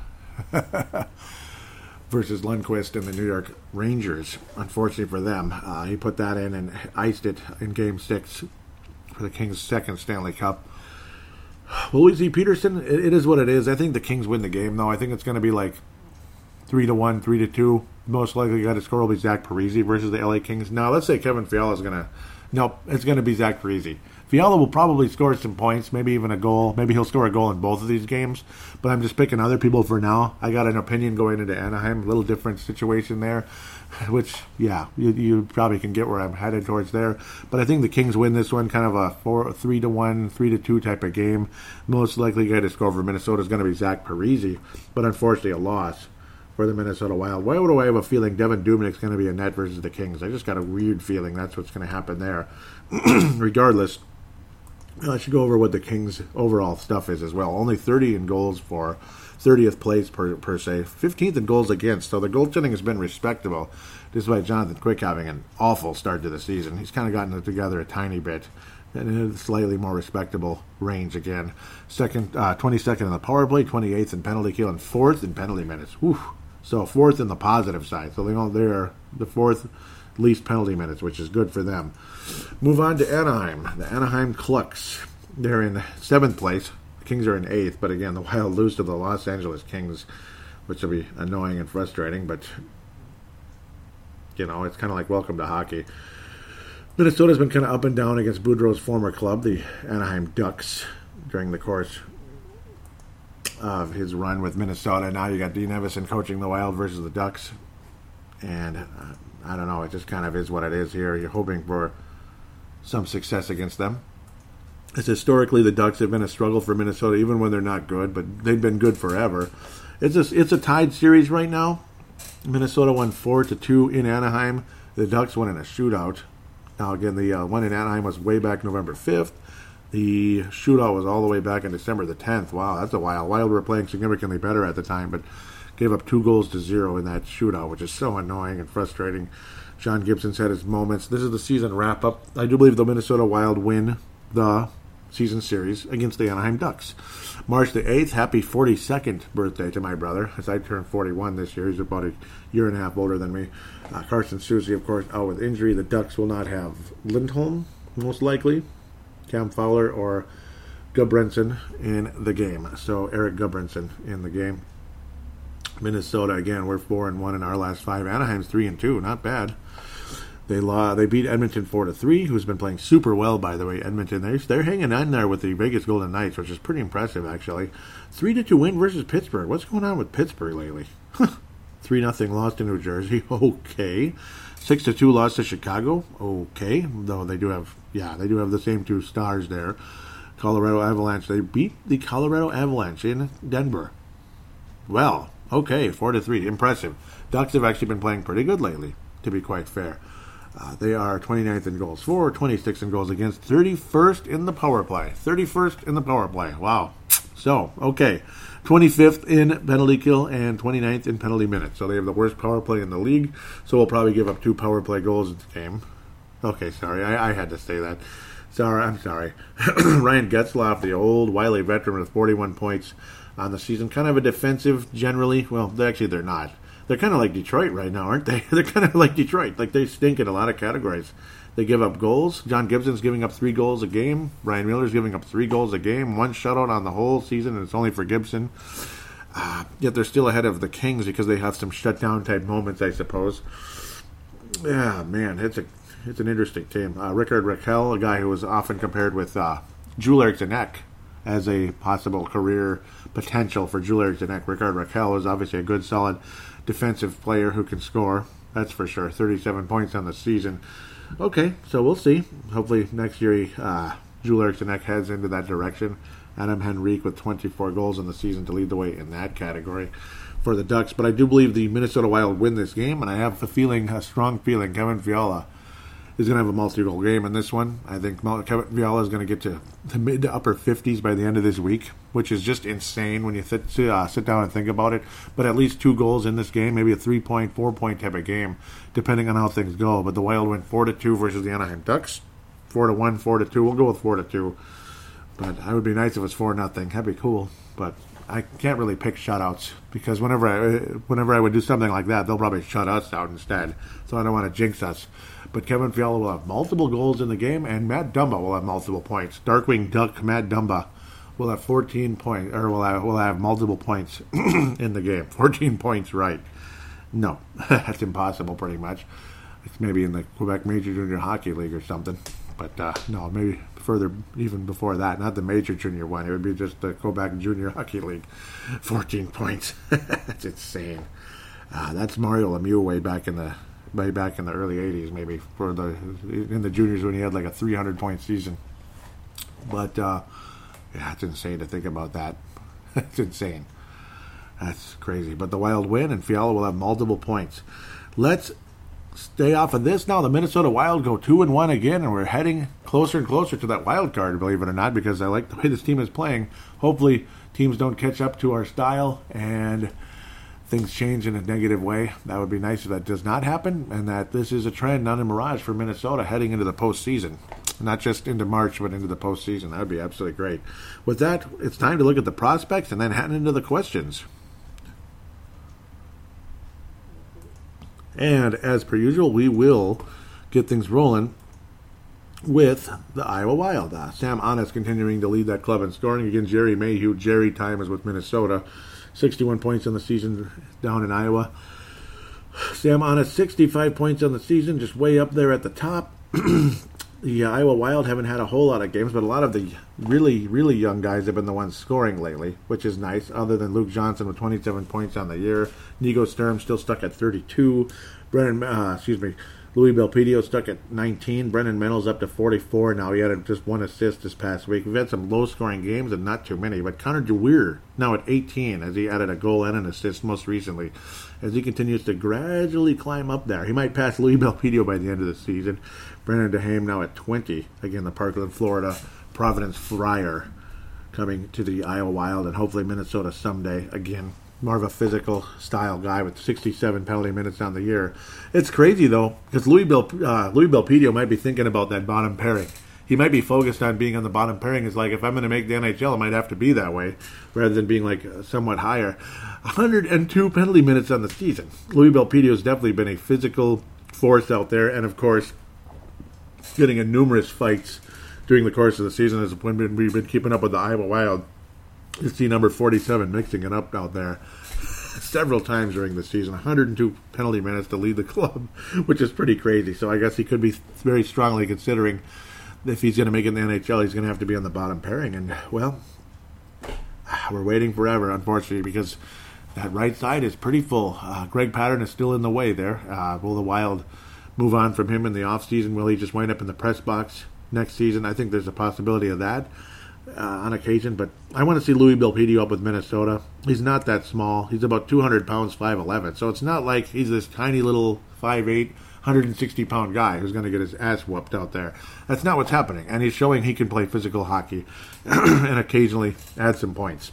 Speaker 1: Lundqvist and the New York Rangers. Unfortunately for them, he put that in and iced it in Game 6 for the Kings' second Stanley Cup. Will we see Peterson? It is what it is. I think the Kings win the game, though. I think it's going to be like 3-1, 3-2. Most likely guy to score will be Zach Parise versus the LA Kings. Now, let's say Kevin Fiala is going to... Nope, it's going to be Zach Parise. Fiala will probably score some points, maybe even a goal. Maybe he'll score a goal in both of these games. But I'm just picking other people for now. I got an opinion going into Anaheim. A little different situation there. Which, yeah, you probably can get where I'm headed towards there. But I think the Kings win this one, kind of a 3-1, 3-2 type of game. Most likely guy to score for Minnesota is going to be Zach Parise. But unfortunately, a loss for the Minnesota Wild. Why would I have a feeling Devin Dubnyk's going to be a net versus the Kings? I just got a weird feeling that's what's going to happen there. Regardless, I should go over what the Kings' overall stuff is as well. Only 30 in goals for 30th place per se. 15th in goals against. So the goaltending has been respectable, despite Jonathan Quick having an awful start to the season. He's kind of gotten it together a tiny bit. And in a slightly more respectable range again. 22nd in the power play, 28th in penalty kill, and 4th in penalty minutes. Whew. So 4th in the positive side. So they're the 4th least penalty minutes, which is good for them. Move on to Anaheim. The Anaheim Clucks. They're in 7th place. The Kings are in 8th. But again, the Wild lose to the Los Angeles Kings, which will be annoying and frustrating. But, it's kind of like welcome to hockey. Minnesota's been kind of up and down against Boudreau's former club, the Anaheim Ducks, during the course of his run with Minnesota. Now you got Dean Evason coaching the Wild versus the Ducks. And I don't know, it just kind of is what it is here. You're hoping for some success against them. As historically, the Ducks have been a struggle for Minnesota, even when they're not good, but they've been good forever. It's a tied series right now. Minnesota won 4-2 in Anaheim. The Ducks won in a shootout. Now, again, the one in Anaheim was way back November 5th. The shootout was all the way back in December the 10th. Wow, that's a while. Wild were playing significantly better at the time, but gave up 2-0 in that shootout, which is so annoying and frustrating. John Gibson's had his moments. This is the season wrap-up. I do believe the Minnesota Wild win the season series against the Anaheim Ducks. March the 8th, happy 42nd birthday to my brother, as I turned 41 this year. He's about a year and a half older than me. Carson Soucy, of course, out with injury. The Ducks will not have Lindholm, most likely, Cam Fowler, or Gudbranson in the game. So Eric Gudbranson in the game. Minnesota, again, we're 4-1 in our last 5. Anaheim's 3-2, not bad. They beat Edmonton 4-3, who's been playing super well, by the way. Edmonton, they're hanging on there with the Vegas Golden Knights, which is pretty impressive, actually. 3-2 win versus Pittsburgh. What's going on with Pittsburgh lately? 3-0 loss to New Jersey. Okay. 6-2 loss to Chicago. Okay. Though they do have the same 2 stars there. Colorado Avalanche. They beat the Colorado Avalanche in Denver. Well, okay, 4-3. Impressive. Ducks have actually been playing pretty good lately, to be quite fair. They are 29th in goals for, 26th in goals against, 31st in the power play. 31st in the power play. Wow. So, okay. 25th in penalty kill and 29th in penalty minutes. So they have the worst power play in the league. So we'll probably give up 2 power play goals in the game. Okay, sorry. I had to say that. I'm sorry. Ryan Getzlaf, the old wily veteran with 41 points on the season. Kind of a defensive, generally. Well, they're not. They're kind of like Detroit right now, aren't they? They're kind of like Detroit. Like, they stink in a lot of categories. They give up goals. John Gibson's giving up 3 goals a game. Ryan Mueller's giving up 3 goals a game. 1 shutout on the whole season, and it's only for Gibson. Yet they're still ahead of the Kings because they have some shutdown type moments, I suppose. Yeah, man, it's an interesting team. Rickard Rakell, a guy who was often compared with Joel Eriksson Ek as a possible career potential for Joel Eriksson Ek. Rickard Rakell is obviously a good, solid defensive player who can score. That's for sure. 37 points on the season. Okay, so we'll see. Hopefully next year Joel Eriksson Ek heads into that direction. Adam Henrique with 24 goals in the season to lead the way in that category for the Ducks. But I do believe the Minnesota Wild win this game, and I have a strong feeling Kevin Fiala is going to have a multi-goal game in this one. I think Kevin Fiala is going to get to the mid to upper 50s by the end of this week, which is just insane when you sit down and think about it. But at least 2 goals in this game, maybe a 3-point, 4-point type of game, depending on how things go. But the Wild win 4-2 versus the Anaheim Ducks. 4-1, 4-2. We'll go with 4-2. But it would be nice if it was 4-0. That'd be cool. But I can't really pick shutouts because whenever I would do something like that, they'll probably shut us out instead. So I don't want to jinx us. But Kevin Fiala will have multiple goals in the game, and Matt Dumba will have multiple points. Darkwing Duck Matt Dumba will have 14 points, or will have multiple points in the game. 14 points, right? No, that's impossible pretty much. It's maybe in the Quebec Major Junior Hockey League or something. But no, maybe further even before that. Not the Major Junior one. It would be just the Quebec Junior Hockey League. 14 points. That's insane. That's Mario Lemieux way back in the early 80s, maybe, in the juniors when he had like a 300-point season. But, yeah, it's insane to think about that. It's insane. That's crazy. But the Wild win, and Fiala will have multiple points. Let's stay off of this now. The Minnesota Wild go 2-1 again, and we're heading closer and closer to that wild card, believe it or not, because I like the way this team is playing. Hopefully teams don't catch up to our style and things change in a negative way. That would be nice if that does not happen, and that this is a trend, not a mirage for Minnesota heading into the postseason. Not just into March, but into the postseason. That would be absolutely great. With that, it's time to look at the prospects and then head into the questions. And as per usual, we will get things rolling with the Iowa Wild. Sam Honest continuing to lead that club in scoring against Jerry Mayhew. Jerry time is with Minnesota. 61 points on the season down in Iowa. Sam Honest, 65 points on the season, just way up there at the top. The Iowa Wild haven't had a whole lot of games, but a lot of the really, really young guys have been the ones scoring lately, which is nice, other than Luke Johnson with 27 points on the year. Nico Sturm still stuck at 32. Louis Belpedio stuck at 19. Brennan Mendel's up to 44 now. He had just one assist this past week. We've had some low-scoring games and not too many. But Connor DeWeer now at 18 as he added a goal and an assist most recently as he continues to gradually climb up there. He might pass Louis Belpedio by the end of the season. Brennan DeHame now at 20. Again, the Parkland, Florida, Providence Friar coming to the Iowa Wild and hopefully Minnesota someday. Again, more of a physical style guy with 67 penalty minutes on the year. It's crazy, though, because Louis Belpedio might be thinking about that bottom pairing. He might be focused on being on the bottom pairing. It's like, if I'm going to make the NHL, it might have to be that way, rather than being like somewhat higher. 102 penalty minutes on the season. Louis Belpedio has definitely been a physical force out there, and of course, getting in numerous fights during the course of the season as when we've been keeping up with the Iowa Wild. You see number 47 mixing it up out there several times during the season. 102 penalty minutes to lead the club, which is pretty crazy. So I guess he could be very strongly considering if he's going to make it in the NHL, he's going to have to be on the bottom pairing. And, well, we're waiting forever, unfortunately, because that right side is pretty full. Greg Pattern is still in the way there. Will the Wild move on from him in the offseason? Will he just wind up in the press box next season? I think there's a possibility of that. On occasion, but I want to see Louis Belpedio up with Minnesota. He's not that small. He's about 200 pounds, 5'11", so it's not like he's this tiny little 5'8", 160-pound guy who's going to get his ass whooped out there. That's not what's happening, and he's showing he can play physical hockey and occasionally add some points.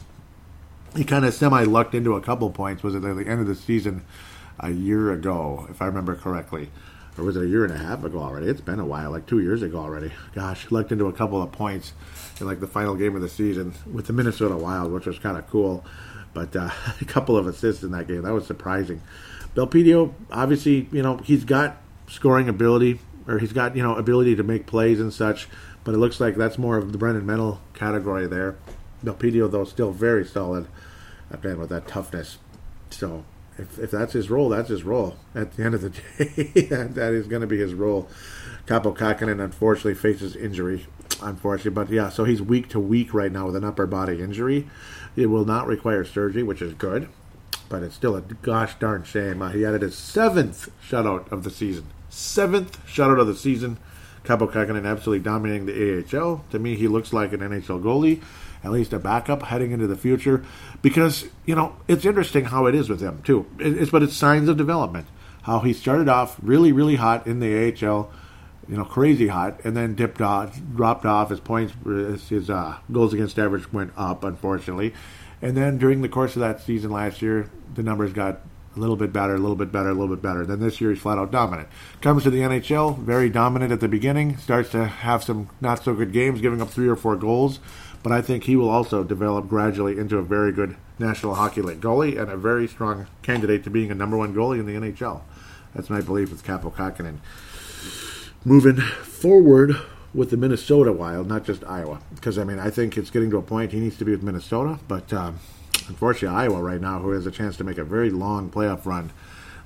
Speaker 1: He kind of semi-lucked into a couple points, was it at the end of the season a year ago, if I remember correctly. Or was it a year and a half ago already? It's been a while, like 2 years ago already. Gosh, lucked into a couple of points in like the final game of the season with the Minnesota Wild, which was kind of cool. But a couple of assists in that game. That was surprising. Belpedio, obviously, he's got scoring ability, or he's got, ability to make plays and such. But it looks like that's more of the Brennan Mental category there. Belpedio, though, still very solid, again, with that toughness. So if that's his role, that's his role. At the end of the day, that is going to be his role. Kaapo Kähkönen, unfortunately, faces injury. Unfortunately, but yeah, so he's week to week right now with an upper body injury. It will not require surgery, which is good, but it's still a gosh darn shame. He added his 7th shutout of the season. 7th shutout of the season. Kaapo Kähkönen absolutely dominating the AHL. To me, he looks like an NHL goalie, at least a backup heading into the future, because, it's interesting how it is with him, too. But it's signs of development. How he started off really, really hot in the AHL, crazy hot, and then dropped off. His points, his goals against average went up, unfortunately. And then during the course of that season last year, the numbers got a little bit better, a little bit better, a little bit better. Then this year, he's flat out dominant. Comes to the NHL, very dominant at the beginning, starts to have some not so good games, giving up 3 or 4 goals. But I think he will also develop gradually into a very good National Hockey League goalie and a very strong candidate to being a number 1 goalie in the NHL. That's my belief with Kaapo Kähkönen. Moving forward with the Minnesota Wild, not just Iowa. Because, I think it's getting to a point he needs to be with Minnesota. But unfortunately, Iowa right now, who has a chance to make a very long playoff run,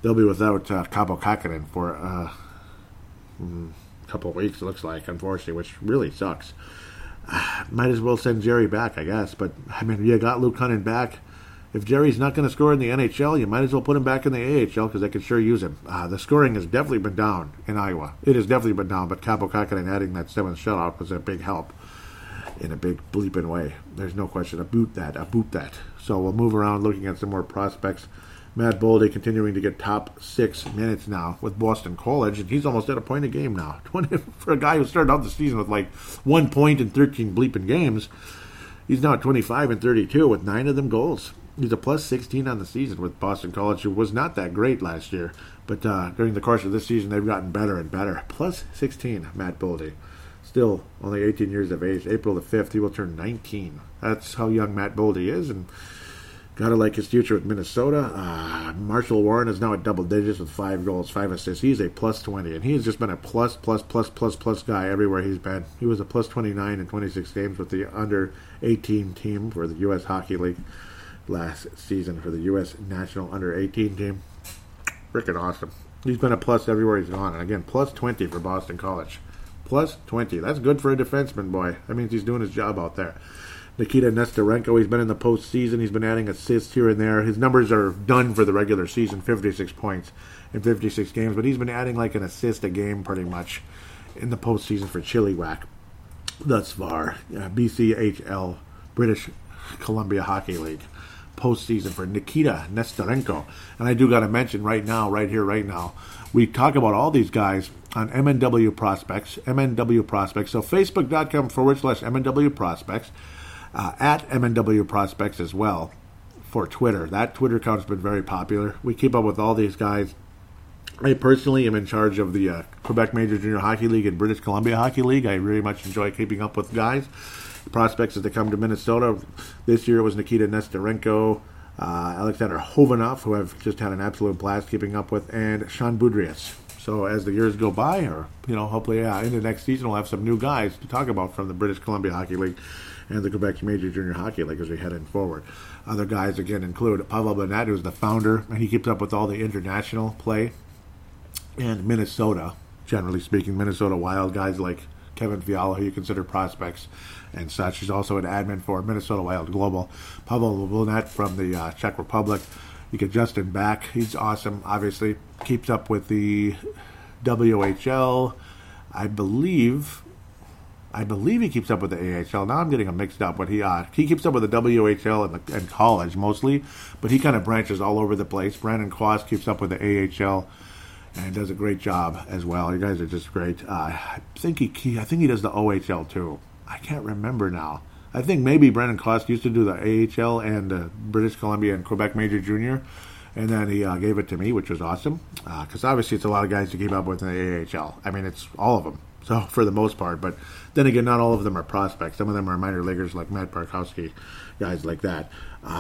Speaker 1: they'll be without Kaapo Kähkönen for a couple of weeks, it looks like, unfortunately, which really sucks. Might as well send Jerry back, I guess. But, I mean, you got Luke Kunin back. If Jerry's not going to score in the NHL, you might as well put him back in the AHL because they could sure use him. The scoring has definitely been down in Iowa. It has definitely been down, but Kaapo Kähkönen adding that 7th shutout was a big help in a big bleeping way. There's no question about that. So we'll move around looking at some more prospects. Matt Boldy continuing to get top 6 minutes now with Boston College, and he's almost at a point a game now. 20, for a guy who started out the season with like 1 point in 13 bleeping games, he's now at 25 and 32 with 9 of them goals. He's a plus 16 on the season with Boston College, who was not that great last year. But during the course of this season, they've gotten better and better. Plus 16, Matt Boldy. Still only 18 years of age. April the 5th, he will turn 19. That's how young Matt Boldy is, and gotta like his future with Minnesota. Marshall Warren is now at double digits with 5 goals, 5 assists. He's a plus 20, and he has just been a plus guy everywhere he's been. He was a plus 29 in 26 games with the under 18 team for the U.S. Hockey League last season for the U.S. National Under 18 team. Freaking awesome. He's been a plus everywhere he's gone. And again, plus 20 for Boston College. Plus 20. That's good for a defenseman, boy. That means he's doing his job out there. Nikita Nesterenko, he's been in the postseason. He's been adding assists here and there. His numbers are done for the regular season, 56 points in 56 games. But he's been adding like an assist a game pretty much in the postseason for Chilliwack thus far. BCHL, British Columbia Hockey League. Postseason for Nikita Nesterenko. And I do got to mention right now, we talk about all these guys on MNW Prospects. So Facebook.com/MNW Prospects, at MNW Prospects as well for Twitter. That Twitter account has been very popular. We keep up with all these guys. I personally am in charge of the Quebec Major Junior Hockey League and British Columbia Hockey League. I very much enjoy keeping up with guys. Prospects as they come to Minnesota. This year it was Nikita Nesterenko, Alexander Hovanoff, who I've just had an absolute blast keeping up with, and Sean Boudreas. So as the years go by, or hopefully into next season, we'll have some new guys to talk about from the British Columbia Hockey League and the Quebec Major Junior Hockey League as we head in forward. Other guys again include Pavel Burnett, who's the founder, and he keeps up with all the international play, and Minnesota, generally speaking, Minnesota Wild guys like Kevin Fiala, who you consider prospects and such. He's also an admin for Minnesota Wild Global. Pavel Burnett from the Czech Republic. You get Justin Back. He's awesome, obviously. Keeps up with the WHL. I believe he keeps up with the AHL. Now I'm getting him mixed up, but he keeps up with the WHL and college mostly, but he kind of branches all over the place. Brandon Quast keeps up with the AHL and does a great job as well. You guys are just great. I think he does the OHL too. I can't remember now. I think maybe Brandon Quast used to do the AHL and British Columbia and Quebec Major Junior, and then he gave it to me, which was awesome, because obviously it's a lot of guys to keep up with in the AHL. I mean, it's all of them, so for the most part. But then again, not all of them are prospects. Some of them are minor leaguers like Matt Barkowski, guys like that.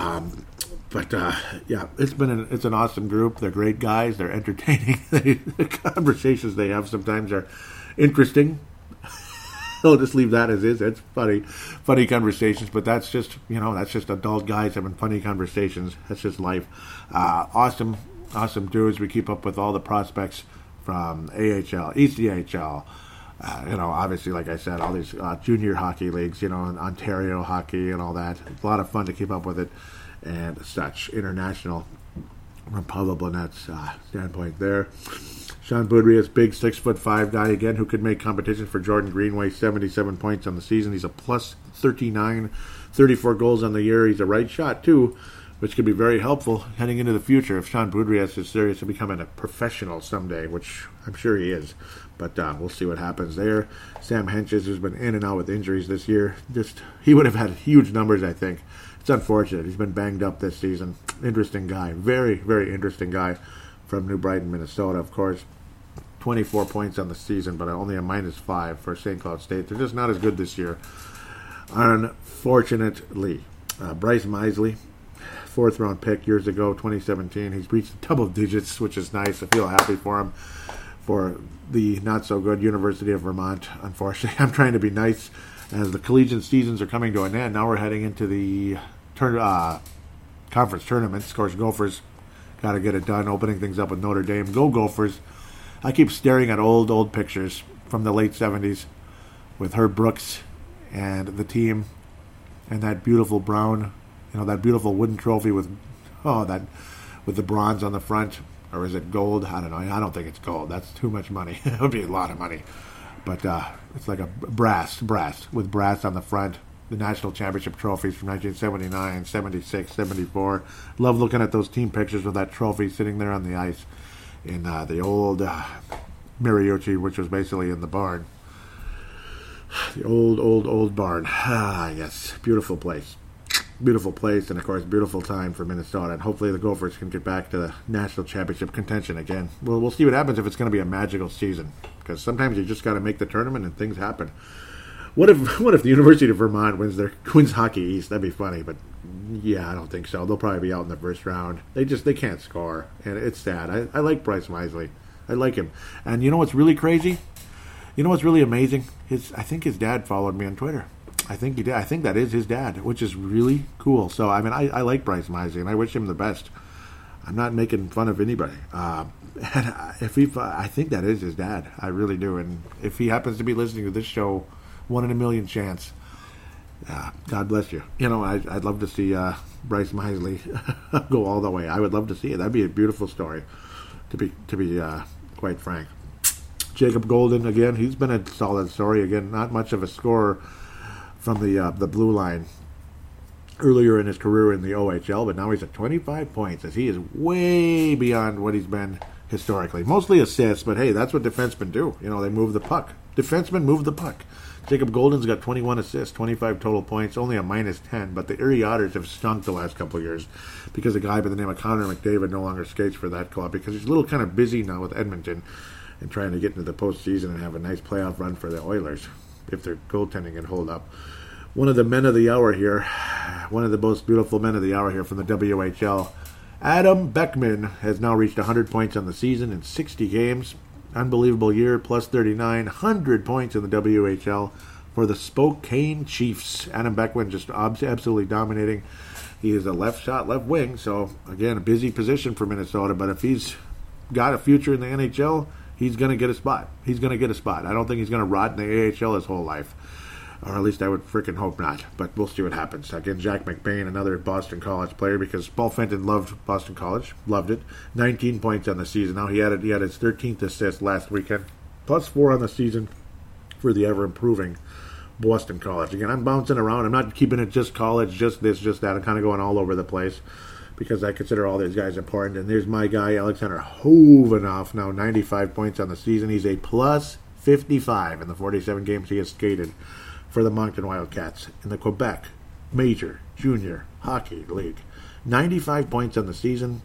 Speaker 1: Yeah, it's an awesome group. They're great guys. They're entertaining. The conversations they have sometimes are interesting. I'll just leave that as is. It's funny conversations, but that's just adult guys having funny conversations. That's just life. Awesome dudes. We keep up with all the prospects from AHL, ECHL. Obviously, like I said, all these junior hockey leagues, Ontario hockey and all that. It's a lot of fun to keep up with it and such. International from Pavel Burnett's standpoint there. Sean Boudreas, big 6'5" guy again who could make competition for Jordan Greenway, 77 points on the season. He's a plus 39, 34 goals on the year. He's a right shot too, which could be very helpful heading into the future if Sean Boudreas is serious about becoming a professional someday, which I'm sure he is. But we'll see what happens there. Sam Henches, who's been in and out with injuries this year, he would have had huge numbers, I think. It's unfortunate. He's been banged up this season. Interesting guy. Very, very interesting guy from New Brighton, Minnesota, of course. 24 points on the season, but only a -5 for St. Cloud State. They're just not as good this year, unfortunately. Bryce Misley, 4th-round pick years ago, 2017. He's reached double digits, which is nice. I feel happy for him. For the not-so-good University of Vermont, unfortunately. I'm trying to be nice as the collegiate seasons are coming to an end. Now we're heading into the conference tournaments. Of course, Gophers Got to get it done, opening things up with Notre Dame. Go Gophers. I keep staring at old pictures from the late 70s with Herb Brooks and the team and that beautiful brown, that beautiful wooden trophy with the bronze on the front. Or is it gold? I don't know. I don't think it's gold. That's too much money. It would be a lot of money. But it's like a brass with brass on the front. The national championship trophies from 1979, 76, 74. Love looking at those team pictures with that trophy sitting there on the ice in the old Mariucci, which was basically in the barn. The old barn. Yes. Beautiful place. Beautiful place, and of course, beautiful time for Minnesota. And hopefully the Gophers can get back to the national championship contention again. We'll see what happens if it's going to be a magical season. Because sometimes you just got to make the tournament and things happen. What if the University of Vermont wins Hockey East? That'd be funny, but yeah, I don't think so. They'll probably be out in the first round. They can't score, and it's sad. I like Bryce Misley. I like him. And you know what's really crazy? You know what's really amazing? I think his dad followed me on Twitter. I think he did. I think that is his dad, which is really cool. So, I mean, I like Bryce Misley, and I wish him the best. I'm not making fun of anybody. And I think that is his dad. I really do. And if he happens to be listening to this show, 1 in a million chance. God bless you. I'd love to see Bryce Misley go all the way. I would love to see it. That'd be a beautiful story, to be quite frank. Jacob Golden, again, he's been a solid story. Again, not much of a scorer from the blue line earlier in his career in the OHL, but now he's at 25 points, as he is way beyond what he's been historically. Mostly assists, but hey, that's what defensemen do. They move the puck. Defensemen move the puck. Jacob Golden's got 21 assists, 25 total points, only a -10, but the Erie Otters have stunk the last couple of years because a guy by the name of Connor McDavid no longer skates for that club because he's a little kind of busy now with Edmonton and trying to get into the postseason and have a nice playoff run for the Oilers if their goaltending can hold up. One of the men of the hour here, one of the most beautiful men of the hour here from the WHL, Adam Beckman, has now reached 100 points on the season in 60 games. Unbelievable year, plus 39, 100 points in the WHL for the Spokane Chiefs. Adam Beckman just absolutely dominating. He is a left shot, left wing, so again, a busy position for Minnesota, but if he's got a future in the NHL, he's going to get a spot. He's going to get a spot. I don't think he's going to rot in the AHL his whole life. Or at least I would freaking hope not. But we'll see what happens. Again, Jack McBain, another Boston College player, because Paul Fenton loved Boston College. Loved it. 19 points on the season. Now he had his 13th assist last weekend. Plus 4 on the season for the ever-improving Boston College. Again, I'm bouncing around. I'm not keeping it just college, just this, just that. I'm kind of going all over the place because I consider all these guys important. And there's my guy, Alexander Hovinoff, now 95 points on the season. He's a plus 55 in the 47 games he has skated for the Moncton Wildcats in the Quebec Major Junior Hockey League. 95 points on the season.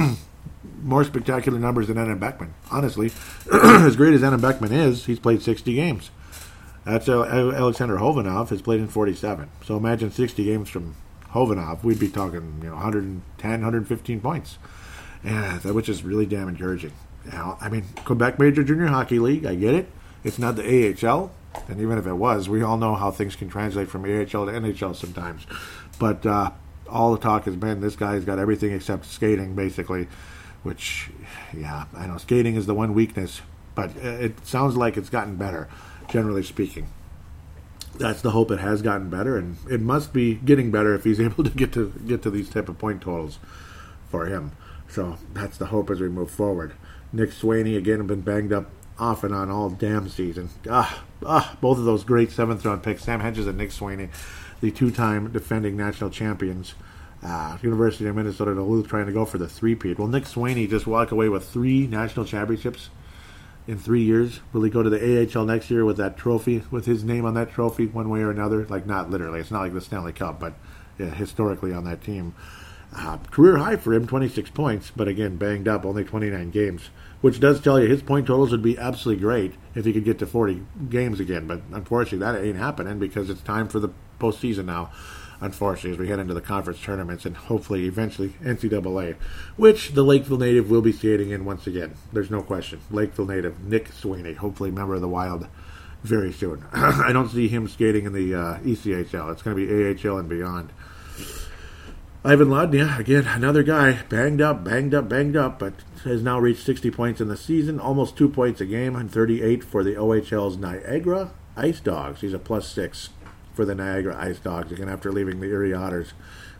Speaker 1: More spectacular numbers than Adam Beckman. Honestly, as great as Adam Beckman is, he's played 60 games. That's Alexander Hovinoff has played in 47. So imagine 60 games from Hovinoff. We'd be talking 110, 115 points, which is really damn encouraging. Quebec Major Junior Hockey League, I get it. It's not the AHL. And even if it was, we all know how things can translate from AHL to NHL sometimes. But all the talk has been this guy's got everything except skating, basically. Which, yeah, I know skating is the one weakness. But it sounds like it's gotten better, generally speaking. That's the hope. It has gotten better, and it must be getting better if he's able to get to these type of point totals for him. So that's the hope as we move forward. Nick Swaney, again, have been banged up off and on all damn season. Both of those great 7th round picks, Sam Hedges and Nick Swaney, the 2-time defending national champions. University of Minnesota Duluth trying to go for the 3-peat. Well, Nick Swaney just walked away with 3 national championships in 3 years. Will he go to the AHL next year with that trophy, with his name on that trophy one way or another? Like, not literally. It's not like the Stanley Cup, but historically on that team. Career high for him, 26 points, but again, banged up, only 29 games, which does tell you his point totals would be absolutely great if he could get to 40 games again, but unfortunately that ain't happening because it's time for the postseason now, unfortunately, as we head into the conference tournaments and hopefully eventually NCAA, which the Lakeville native will be skating in once again. There's no question. Lakeville native Nick Swaney, hopefully member of the Wild very soon. I don't see him skating in the ECHL. It's going to be AHL and beyond. Ivan Ladnia, again, another guy, banged up, but has now reached 60 points in the season, almost 2 points a game, and 38 for the OHL's Niagara Ice Dogs. He's a +6 for the Niagara Ice Dogs, again, after leaving the Erie Otters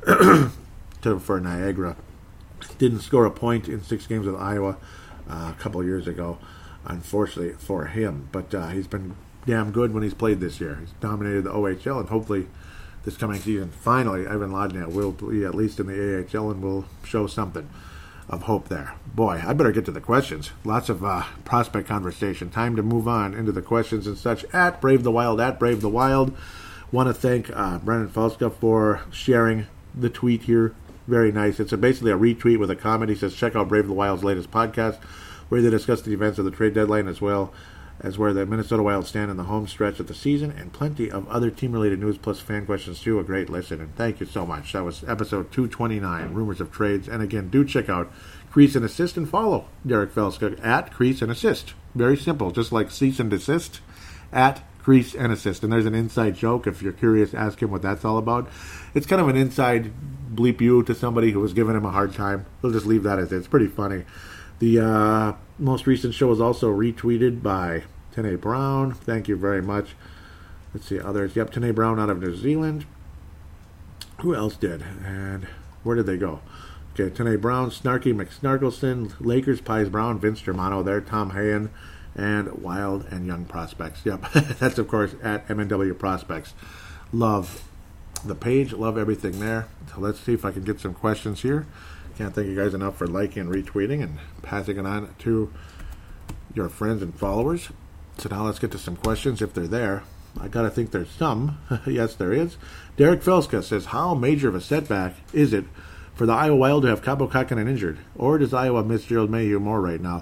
Speaker 1: for Niagara. Didn't score a point in 6 games with Iowa a couple years ago, unfortunately for him. But he's been damn good when he's played this year. He's dominated the OHL, and hopefully this coming season, finally, Ivan Ladnia will be at least in the AHL and will show something of hope there. Boy, I better get to the questions. Lots of prospect conversation. Time to move on into the questions and such. At Brave the Wild. Want to thank Brendan Falska for sharing the tweet here. Very nice. It's basically a retweet with a comment. He says, check out Brave the Wild's latest podcast, where they discuss the events of the trade deadline as well as where the Minnesota Wild stand in the home stretch of the season, and plenty of other team-related news plus fan questions too. A great listen, and thank you so much. That was episode 229, Rumors of Trades. And again, do check out Crease and Assist and follow Derek Felska at Crease and Assist. Very simple, just like cease and desist, at Crease and Assist. And there's an inside joke. If you're curious, ask him what that's all about. It's kind of an inside bleep you to somebody who was giving him a hard time. We'll just leave that as it. It's pretty funny. The most recent show was also retweeted by Tene Brown. Thank you very much. Let's see, others. Yep, Tene Brown out of New Zealand. Who else did? And where did they go? Okay, Tene Brown, Snarky McSnarkelson, Lakers, Pies Brown, Vince Germano there, Tom Hayen, and Wild and Young Prospects. Yep, that's, of course, at MNW Prospects. Love the page. Love everything there. So let's see if I can get some questions here. Can't thank you guys enough for liking and retweeting and passing it on to your friends and followers. So now let's get to some questions if they're there. I gotta think there's some. Yes, there is. Derek Felska says, how major of a setback is it for the Iowa Wild to have Kaapo Kähkönen injured? Or does Iowa miss Gerald Mayhew more right now?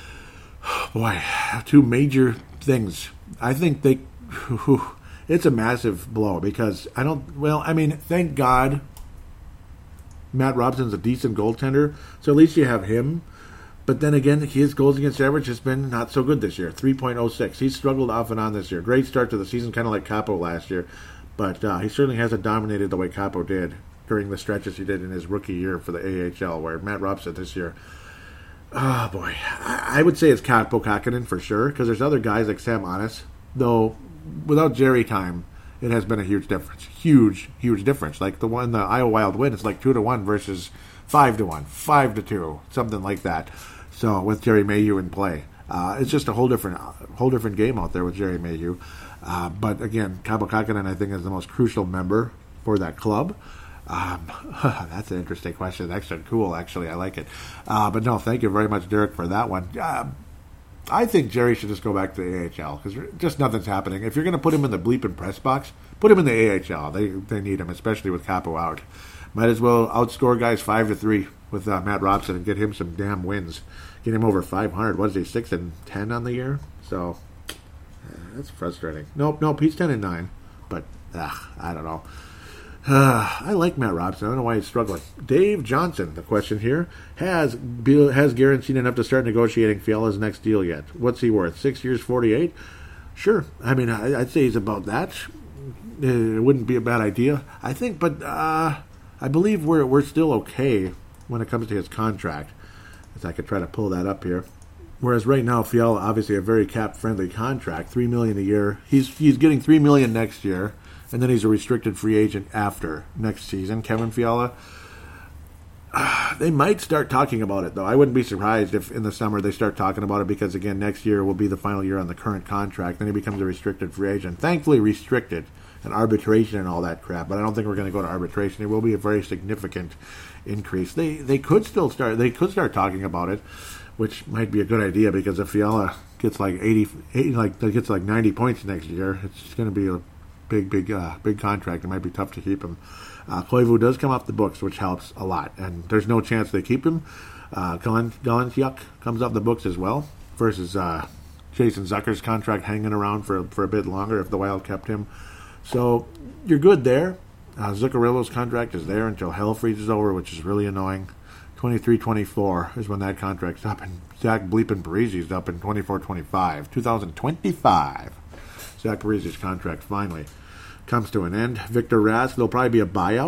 Speaker 1: Boy, two major things. I think it's a massive blow because thank God Matt Robson's a decent goaltender, so at least you have him. But then again, his goals against average has been not so good this year, 3.06. He's struggled off and on this year. Great start to the season, kind of like Kaapo last year. But he certainly hasn't dominated the way Kaapo did during the stretches he did in his rookie year for the AHL, where Matt Robson this year, oh boy, I would say it's Kaapo Kähkönen for sure, because there's other guys like Sam Honest, though without Jerry time, it has been a huge difference. Huge difference. Like the Iowa Wild win, it's like 2-1 versus 5-1, 5-2, something like that. So with Jerry Mayhew in play, it's just a whole different game out there with Jerry Mayhew. But again, Kaapo Kähkönen, I think, is the most crucial member for that club. That's an interesting question. Actually, cool. Actually, I like it. But no, thank you very much, Derek, for that one. I think Jerry should just go back to the AHL because just nothing's happening. If you're going to put him in the bleeping press box, put him in the AHL. They need him, especially with Kaapo out. Might as well outscore guys 5-3 with Matt Robson and get him some damn wins. Get him over 500. What is he, 6-10 on the year? So that's frustrating. Nope. He's 10-9. But I don't know. I like Matt Robson. I don't know why he's struggling. Dave Johnson, the question here. Has Guerin seen enough to start negotiating Fiala's next deal yet? What's he worth? 6 years, 48? Sure. I mean, I'd say he's about that. It wouldn't be a bad idea, I think. But I believe we're still okay when it comes to his contract. As I could try to pull that up here. Whereas right now, Fiala, obviously a very cap-friendly contract, $3 million a year. He's getting $3 million next year. And then he's a restricted free agent after next season, Kevin Fiala. They might start talking about it, though. I wouldn't be surprised if in the summer they start talking about it because, again, next year will be the final year on the current contract. Then he becomes a restricted free agent. Thankfully restricted and arbitration and all that crap, but I don't think we're going to go to arbitration. It will be a very significant increase. They could start talking about it, which might be a good idea because if Fiala gets like 90 points next year, it's going to be a big contract. It might be tough to keep him. Koivu does come off the books, which helps a lot, and there's no chance they keep him. Galensiuk comes off the books as well, versus Jason Zucker's contract hanging around for a bit longer if the Wild kept him. So you're good there. Zuccarello's contract is there until hell freezes over, which is really annoying. 23-24 is when that contract's up, and Zach Bleepin Parise's up in 24-25. 2025. Zach Parise's contract finally comes to an end. Victor Rask, there'll probably be a buyout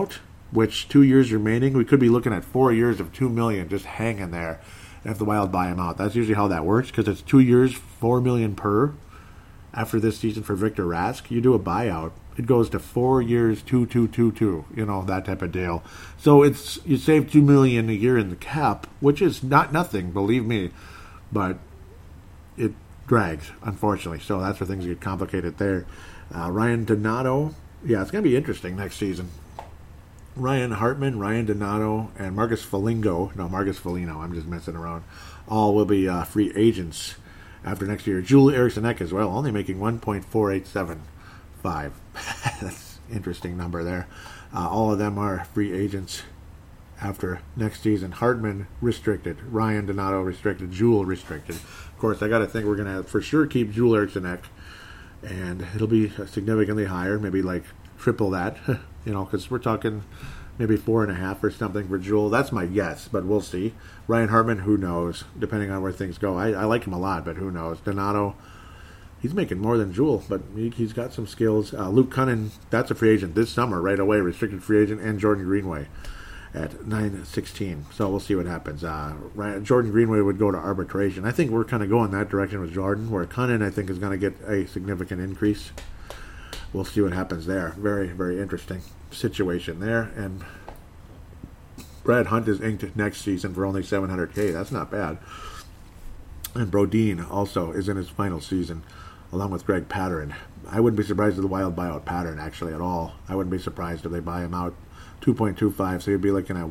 Speaker 1: which 2 years remaining, we could be looking at 4 years of $2 million just hanging there if the Wild buy him out. That's usually how that works, because it's 2 years, $4 million per. After this season for Victor Rask, you do a buyout, it goes to 4 years, 2, that type of deal. So you save $2 million a year in the cap, which is not nothing, believe me, but it drags, unfortunately. So that's where things get complicated there. Ryan Donato, yeah, it's going to be interesting next season. Ryan Hartman, Ryan Donato, and Marcus Foligno, I'm just messing around, all will be free agents after next year. Joel Eriksson Ek as well, only making $1.4875. That's an interesting number there. All of them are free agents after next season. Hartman restricted, Ryan Donato restricted, Joel restricted. Of course, I got to think we're going to for sure keep Joel Eriksson Ek, and it'll be significantly higher, maybe like triple that, because we're talking maybe 4.5 or something for Joel. That's my guess, but we'll see. Ryan Hartman, who knows, depending on where things go. I like him a lot, but who knows. Donato, he's making more than Joel, but he's got some skills. Luke Cunnin, that's a free agent this summer, right away, restricted free agent, and Jordan Greenway at $9.16. So we'll see what happens. Jordan Greenway would go to arbitration. I think we're kind of going that direction with Jordan, where Cunnin, I think, is going to get a significant increase. We'll see what happens there. Very, very interesting situation there. And Brad Hunt is inked next season for only $700K. That's not bad. And Brodin also is in his final season, along with Greg Pateryn. I wouldn't be surprised if the Wild buy out Pateryn, actually, at all. I wouldn't be surprised if they buy him out 2.25, so you'd be looking at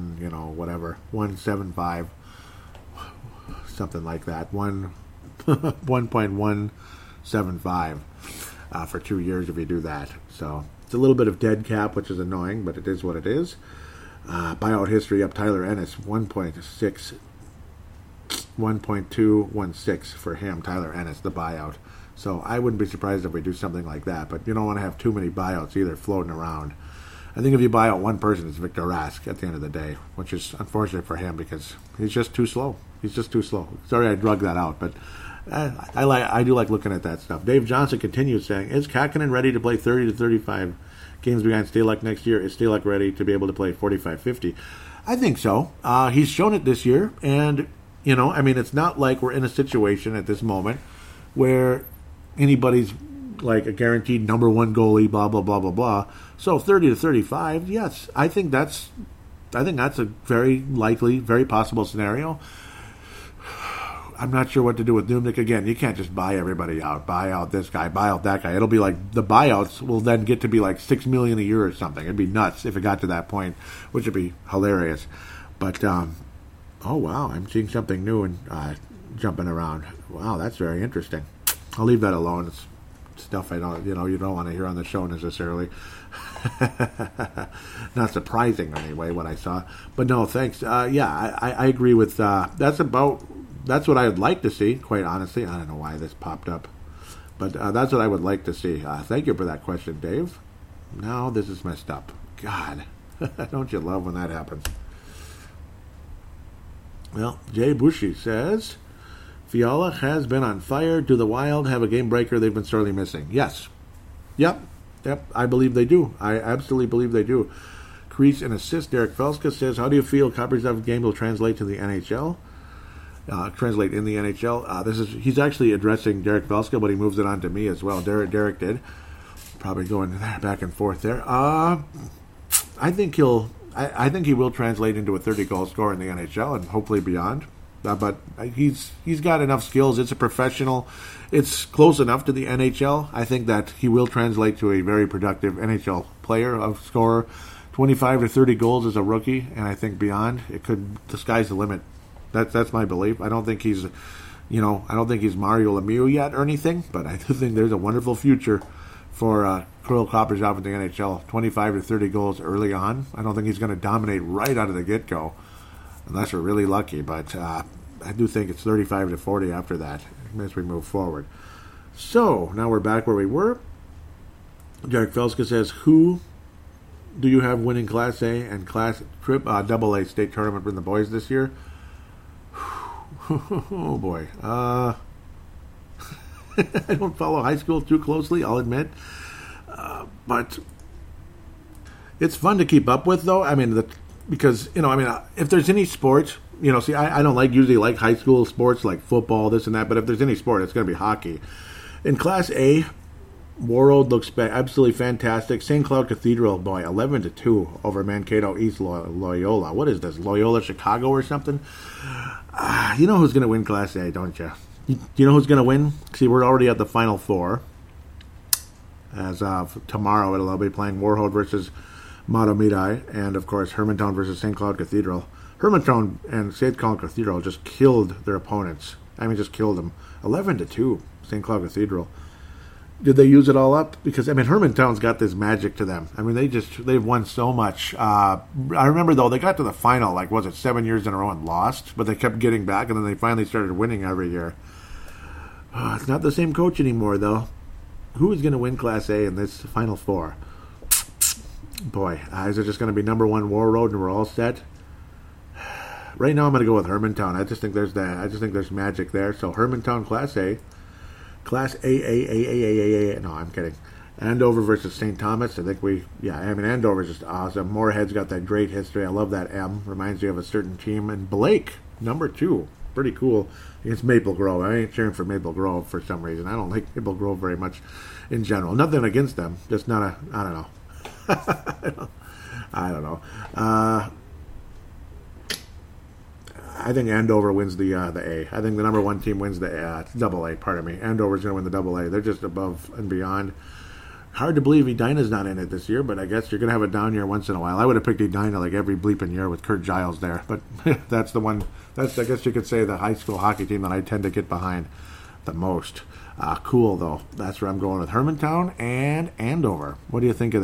Speaker 1: 1.75, something like that. 1.175 for 2 years if you do that. So it's a little bit of dead cap, which is annoying, but it is what it is. Buyout history up, Tyler Ennis, 1.216 for him, Tyler Ennis, the buyout. So I wouldn't be surprised if we do something like that, but you don't want to have too many buyouts either floating around. I think if you buy out one person, it's Victor Rask at the end of the day, which is unfortunate for him because he's just too slow. Sorry I drug that out, but I do like looking at that stuff. Dave Johnson continues saying, is Kakkonen ready to play 30 to 35 games behind Stalock next year? Is Stalock ready to be able to play 45, 50? I think so. He's shown it this year, and, it's not like we're in a situation at this moment where anybody's like a guaranteed number one goalie, blah, blah, blah, blah, blah. So 30 to 35, yes, I think that's a very likely, very possible scenario. I'm not sure what to do with Numnik. Again, you can't just buy everybody out. Buy out this guy, buy out that guy. It'll be like the buyouts will then get to be like $6 million a year or something. It'd be nuts if it got to that point, which would be hilarious. But, oh, wow, I'm seeing something new and jumping around. Wow, that's very interesting. I'll leave that alone. It's stuff you don't want to hear on the show necessarily. Not surprising anyway, what I saw. But no, thanks. I agree with that's what I would like to see, quite honestly. I don't know why this popped up. But that's what I would like to see. Thank you for that question, Dave. Now this is messed up. God, don't you love when that happens? Well, Jay Bushy says, Fiala has been on fire. Do the Wild have a game breaker they've been sorely missing? Yes. Yep. I believe they do. I absolutely believe they do. Crease and assist. Derek Felska says, how do you feel Kaprizov's game will translate to the NHL? Translate in the NHL. He's actually addressing Derek Velska, but he moves it on to me as well. Derek did. Probably going back and forth there. I think he will translate into a 30-goal scorer in the NHL and hopefully beyond. But he's got enough skills. It's a professional. It's close enough to the NHL. I think that he will translate to a very productive NHL player, a scorer. 25 to 30 goals as a rookie, and I think beyond. The sky's the limit. That's my belief. I don't think he's Mario Lemieux yet or anything, but I do think there's a wonderful future for Kirill Kaprizov in the NHL. 25 to 30 goals early on. I don't think he's going to dominate right out of the get-go, unless we're really lucky. But I do think it's 35 to 40 after that as we move forward. So now we're back where we were. Derek Felska says, who do you have winning Class A and Class Double A state tournament for the boys this year? Oh boy. I don't follow high school too closely, I'll admit. But It's fun to keep up with, though. I mean, because, if there's any sport, see, I don't usually like high school sports like football, this and that, but if there's any sport, it's going to be hockey. In Class A, Warroad looks absolutely fantastic. St. Cloud Cathedral, boy, 11-2 over Mankato East Loyola. What is this, Loyola Chicago or something? You know who's going to win Class A, don't you? You know who's going to win? See, we're already at the Final Four. As of tomorrow, it'll be playing Warroad versus Matomidi, and of course Hermantown versus St. Cloud Cathedral. Hermantown and St. Cloud Cathedral just killed their opponents. I mean, just killed them. 11-2, St. Cloud Cathedral. Did they use it all up? Because, Hermantown's got this magic to them. They've won so much. I remember, though, they got to the final, 7 years in a row and lost, but they kept getting back, and then they finally started winning every year. It's not the same coach anymore, though. Who is going to win Class A in this Final Four? Boy, is it just going to be number one Warroad and we're all set? Right now, I'm going to go with Hermantown. I just think there's magic there. So Hermantown Class A, Class A. No, I'm kidding. Andover versus St. Thomas. I think Andover's just awesome. Moorhead's got that great history. I love that M. Reminds me of a certain team. And Blake, number 2. Pretty cool against Maple Grove. I ain't cheering for Maple Grove for some reason. I don't like Maple Grove very much in general. Nothing against them. Just not I don't know. I don't know. I think Andover wins the A. I think the number 1 team wins the double A. Pardon me. Andover's going to win the double A. They're just above and beyond. Hard to believe Edina's not in it this year, but I guess you're going to have a down year once in a while. I would have picked Edina every bleeping year with Kurt Giles there, but that's the one. That's, I guess you could say, the high school hockey team that I tend to get behind the most. Cool, though. That's where I'm going with Hermantown and Andover. What do you think of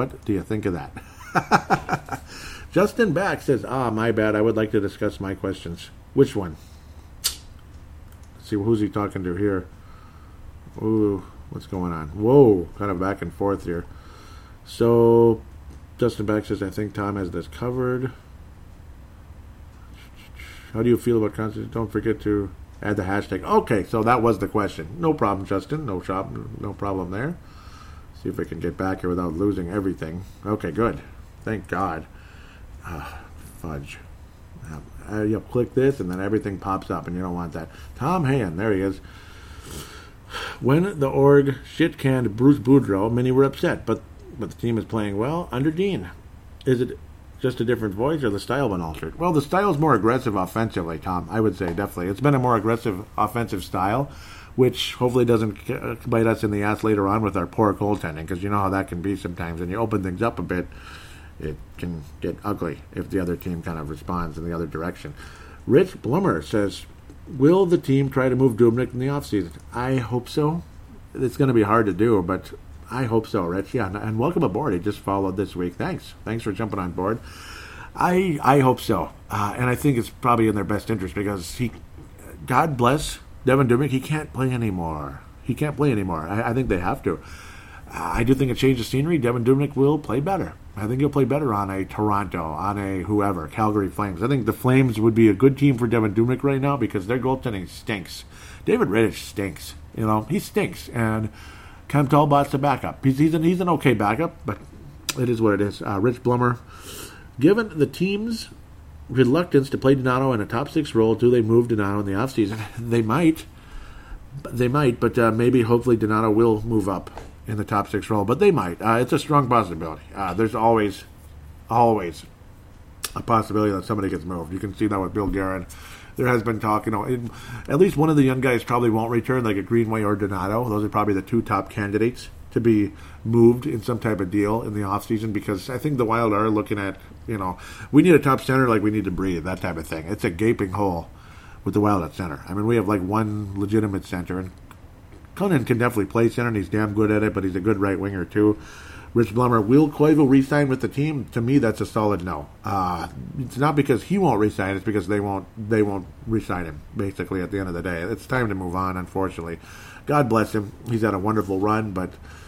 Speaker 1: that? Justin Back says, my bad. I would like to discuss my questions. Which one? Let's see, who's he talking to here? Ooh. What's going on? Whoa, kind of back and forth here. So, Justin Beck says, I think Tom has this covered. How do you feel about Constantine? Don't forget to add the hashtag. Okay, so that was the question. No problem, Justin. No problem there. See if we can get back here without losing everything. Okay, good. Thank God. Fudge. You click this, and then everything pops up, and you don't want that. Tom Hand, there he is. When the org shit-canned Bruce Boudreau, many were upset, but the team is playing well under Dean. Is it just a different voice or the style been altered? Well, the style's more aggressive offensively, Tom. I would say, definitely. It's been a more aggressive offensive style, which hopefully doesn't bite us in the ass later on with our poor goaltending, because you know how that can be sometimes. When you open things up a bit, it can get ugly if the other team kind of responds in the other direction. Rich Blummer says, will the team try to move Dubnyk in the offseason? I hope so. It's going to be hard to do, but I hope so, Rich. Yeah, and welcome aboard. He just followed this week. Thanks for jumping on board. I hope so. And I think it's probably in their best interest because God bless Devin Dubnyk, he can't play anymore. I think they have to. I do think a change of scenery, Devin Dubnyk will play better. I think he'll play better on a Toronto, on a whoever, Calgary Flames. I think the Flames would be a good team for Devin Dubnyk right now because their goaltending stinks. David Rittich stinks. He stinks. And Cam Talbot's the backup. He's an okay backup, but it is what it is. Rich Blummer, given the team's reluctance to play Donato in a top 6 role, do they move Donato in the offseason? They might, but maybe hopefully Donato will move up in the top 6 role, but they might. It's a strong possibility. There's always a possibility that somebody gets moved. You can see that with Bill Guerin. There has been talk, at least one of the young guys probably won't return, like a Greenway or Donato. Those are probably the 2 top candidates to be moved in some type of deal in the offseason because I think the Wild are looking at, we need a top center like we need to breathe, that type of thing. It's a gaping hole with the Wild at center. I mean, we have one legitimate center, and Conan can definitely play center, and he's damn good at it, but he's a good right winger, too. Rich Blummer, will Koivu re-sign with the team? To me, that's a solid no. It's not because he won't re-sign, it's because they won't re-sign him, basically, at the end of the day. It's time to move on, unfortunately. God bless him. He's had a wonderful run, but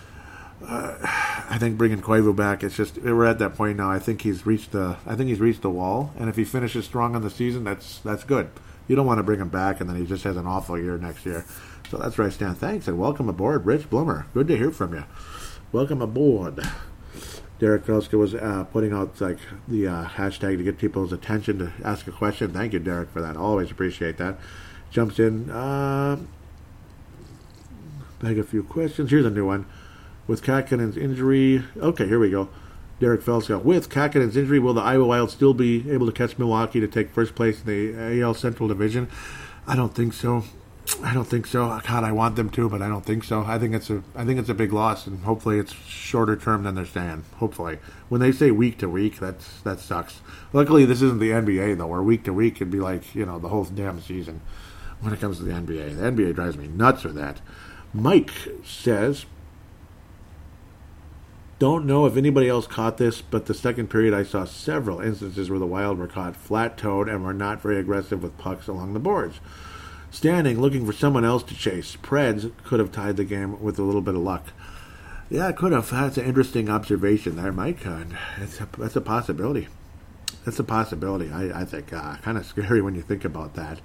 Speaker 1: I think bringing Koivu back, it's just, we're at that point now. I think he's reached the wall, and if he finishes strong on the season, that's good. You don't want to bring him back, and then he just has an awful year next year. So that's where I stand. Thanks, and welcome aboard, Rich Blummer. Good to hear from you. Welcome aboard. Derek Felska was putting out like the hashtag to get people's attention to ask a question. Thank you, Derek, for that. Always appreciate that. Jumps in. Beg a few questions. Here's a new one. With Kakkonen's injury... Okay, here we go. Derek Felska. With Kakkonen's injury, will the Iowa Wild still be able to catch Milwaukee to take first place in the AL Central Division? I don't think so. God, I want them to, but I don't think so. I think it's a big loss, and hopefully it's shorter term than they're saying. Hopefully, when they say week to week, that sucks. Luckily, this isn't the NBA though, where week to week could be like the whole damn season. When it comes to the NBA drives me nuts with that. Mike says, don't know if anybody else caught this, but the second period I saw several instances where the Wild were caught flat-toed and were not very aggressive with pucks along the boards. Standing, looking for someone else to chase. Preds could have tied the game with a little bit of luck. Yeah, it could have. That's an interesting observation there, Mike. That's a possibility. That's a possibility. I think kind of scary when you think about that.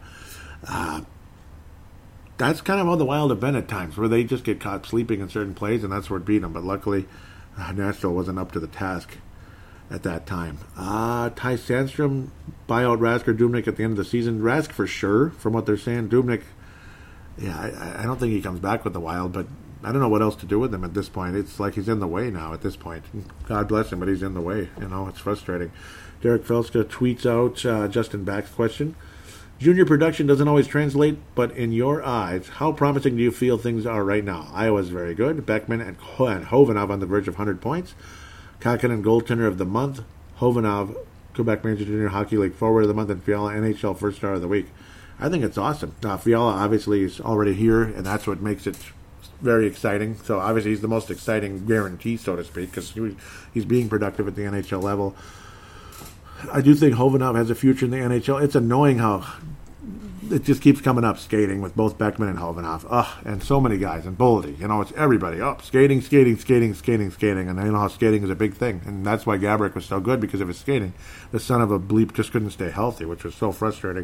Speaker 1: That's kind of how the Wild have been at times, where they just get caught sleeping in certain plays, and that's where it beat them. But luckily, Nashville wasn't up to the task at that time. Ty Sandstrom, buyout Rask or Dubnyk at the end of the season. Rask for sure, from what they're saying. Dubnyk, yeah, I don't think he comes back with the Wild, but I don't know what else to do with him at this point. It's like he's in the way now at this point. God bless him, but he's in the way. It's frustrating. Derek Felska tweets out Justin Back's question. Junior production doesn't always translate, but in your eyes, how promising do you feel things are right now? Iowa's very good. Beckman and Hovanov on the verge of 100 points. Kakkonen goaltender of the month. Hovanov, Quebec Major Junior Hockey League forward of the month, and Fiala NHL first star of the week. I think it's awesome. Fiala obviously is already here, and that's what makes it very exciting. So obviously he's the most exciting guarantee, so to speak, because he's being productive at the NHL level. I do think Hovanov has a future in the NHL. It's annoying how it just keeps coming up, skating with both Beckman and Hovanov. And so many guys, and Boldy. It's everybody. Skating. And how skating is a big thing. And that's why Gaborik was so good, because of his skating. The son of a bleep just couldn't stay healthy, which was so frustrating.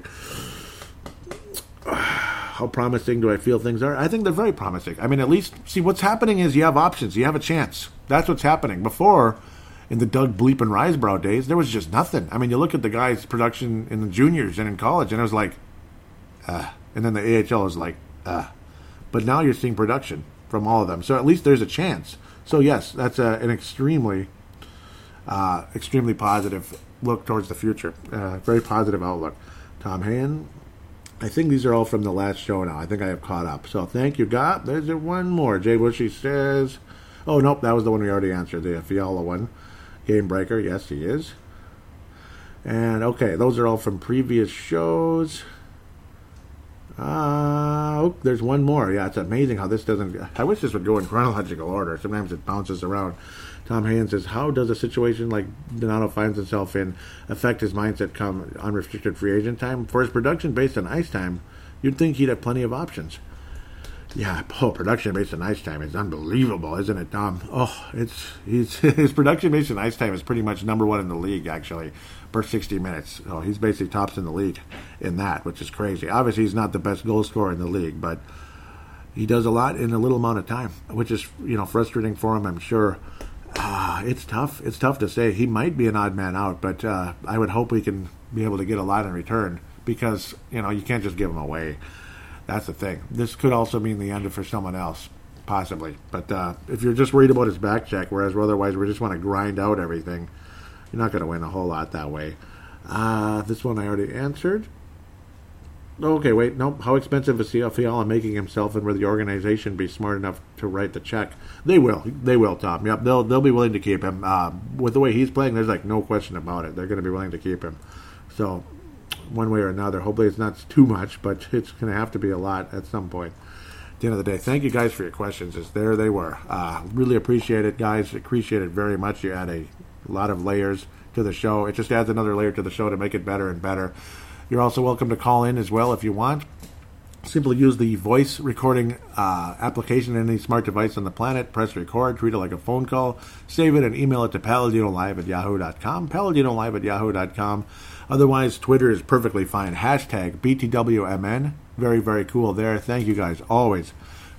Speaker 1: How promising do I feel things are? I think they're very promising. I mean, at least, see, what's happening is you have options. You have a chance. That's what's happening. Before, in the Doug Bleep and Risebrough days, there was just nothing. I mean, you look at the guys' production in the juniors and in college, and it was like, and then the AHL was like, But now you're seeing production from all of them. So at least there's a chance. So yes, that's an extremely positive look towards the future. Very positive outlook. Tom Hand. I think these are all from the last show now. I think I have caught up. So thank you, God. There's one more. Jay Bushy says, oh, nope, that was the one we already answered, the Fiala one. Game breaker, yes, he is. And, okay, those are all from previous shows. There's one more. Yeah, it's amazing how this doesn't... I wish this would go in chronological order. Sometimes it bounces around. Tom Haynes says, how does a situation like Donato finds himself in affect his mindset come unrestricted free agent time? For his production based on ice time, you'd think he'd have plenty of options. Yeah, production based on ice time is unbelievable, isn't it, Tom? His production based on ice time is pretty much number one in the league, actually, per 60 minutes. So he's basically tops in the league in that, which is crazy. Obviously, he's not the best goal scorer in the league, but he does a lot in a little amount of time, which is, frustrating for him, I'm sure. It's tough. It's tough to say. He might be an odd man out, but I would hope we can be able to get a lot in return because, you can't just give him away. That's the thing. This could also mean the end for someone else, possibly. But if you're just worried about his back check, whereas otherwise we just want to grind out everything, you're not going to win a whole lot that way. This one I already answered. Okay, wait, nope. How expensive is Fiala making himself, and will the organization be smart enough to write the check? They will. They will, Tom. Yep, they'll be willing to keep him. With the way he's playing, there's no question about it. They're going to be willing to keep him. So, one way or another, hopefully it's not too much, but it's going to have to be a lot at some point. At the end of the day, thank you guys for your questions. There they were. Really appreciate it, guys. Appreciate it very much. You add a lot of layers to the show. It just adds another layer to the show to make it better and better. You're also welcome to call in as well if you want. Simply use the voice recording application in any smart device on the planet. Press record, treat it like a phone call, save it, and email it to paladinolive@yahoo.com, paladinolive@yahoo.com. Otherwise, Twitter is perfectly fine. Hashtag BTWMN. Very, very cool there. Thank you guys always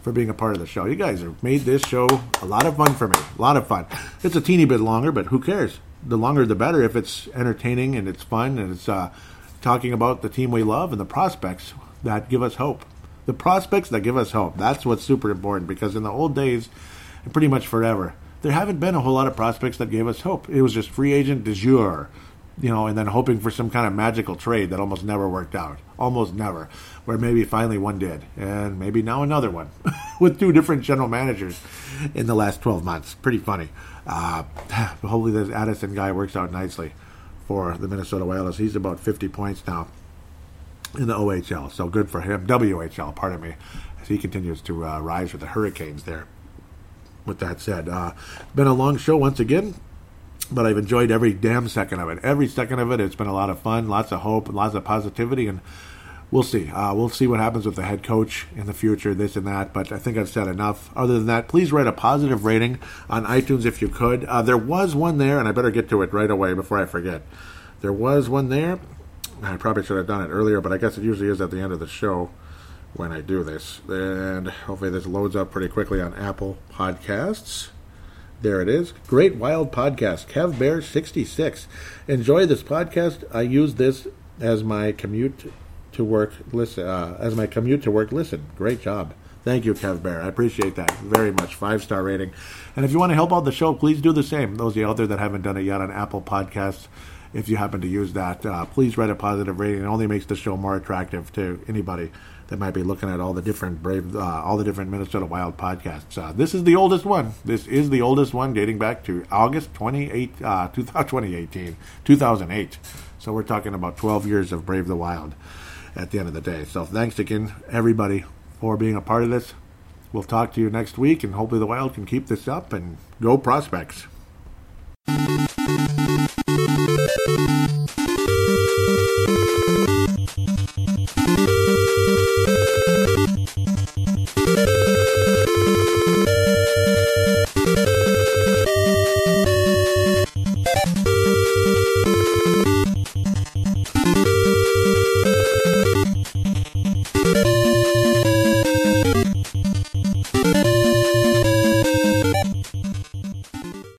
Speaker 1: for being a part of the show. You guys have made this show a lot of fun for me. A lot of fun. It's a teeny bit longer, but who cares? The longer the better if it's entertaining and it's fun and it's talking about the team we love and the prospects that give us hope. The prospects that give us hope. That's what's super important, because in the old days, and pretty much forever, there haven't been a whole lot of prospects that gave us hope. It was just free agent de jour, and then hoping for some kind of magical trade that almost never worked out. Almost never. Where maybe finally one did. And maybe now another one. With 2 different general managers in the last 12 months. Pretty funny. Hopefully this Addison guy works out nicely for the Minnesota Wild. He's about 50 points now in the OHL. So good for him. WHL, pardon me. As he continues to rise with the Hurricanes there. With that said, been a long show once again. But I've enjoyed every damn second of it. Every second of it. It's been a lot of fun, lots of hope, and lots of positivity. And we'll see. We'll see what happens with the head coach in the future, this and that. But I think I've said enough. Other than that, please write a positive rating on iTunes if you could. There was one there, and I better get to it right away before I forget. There was one there. I probably should have done it earlier, but I guess it usually is at the end of the show when I do this. And hopefully this loads up pretty quickly on Apple Podcasts. There it is. Great Wild Podcast. Kev Bear 66. Enjoy this podcast. I use this as my commute to work. Listen. Great job. Thank you, Kev Bear. I appreciate that very much. 5-star rating. And if you want to help out the show, please do the same. Those of you out there that haven't done it yet on Apple Podcasts, if you happen to use that, please write a positive rating. It only makes the show more attractive to anybody that might be looking at all the different Minnesota Wild podcasts. This is the oldest one. This is the oldest one, dating back to August 2008. So we're talking about 12 years of Brave the Wild at the end of the day. So thanks again, everybody, for being a part of this. We'll talk to you next week, and hopefully the Wild can keep this up, and go Prospects.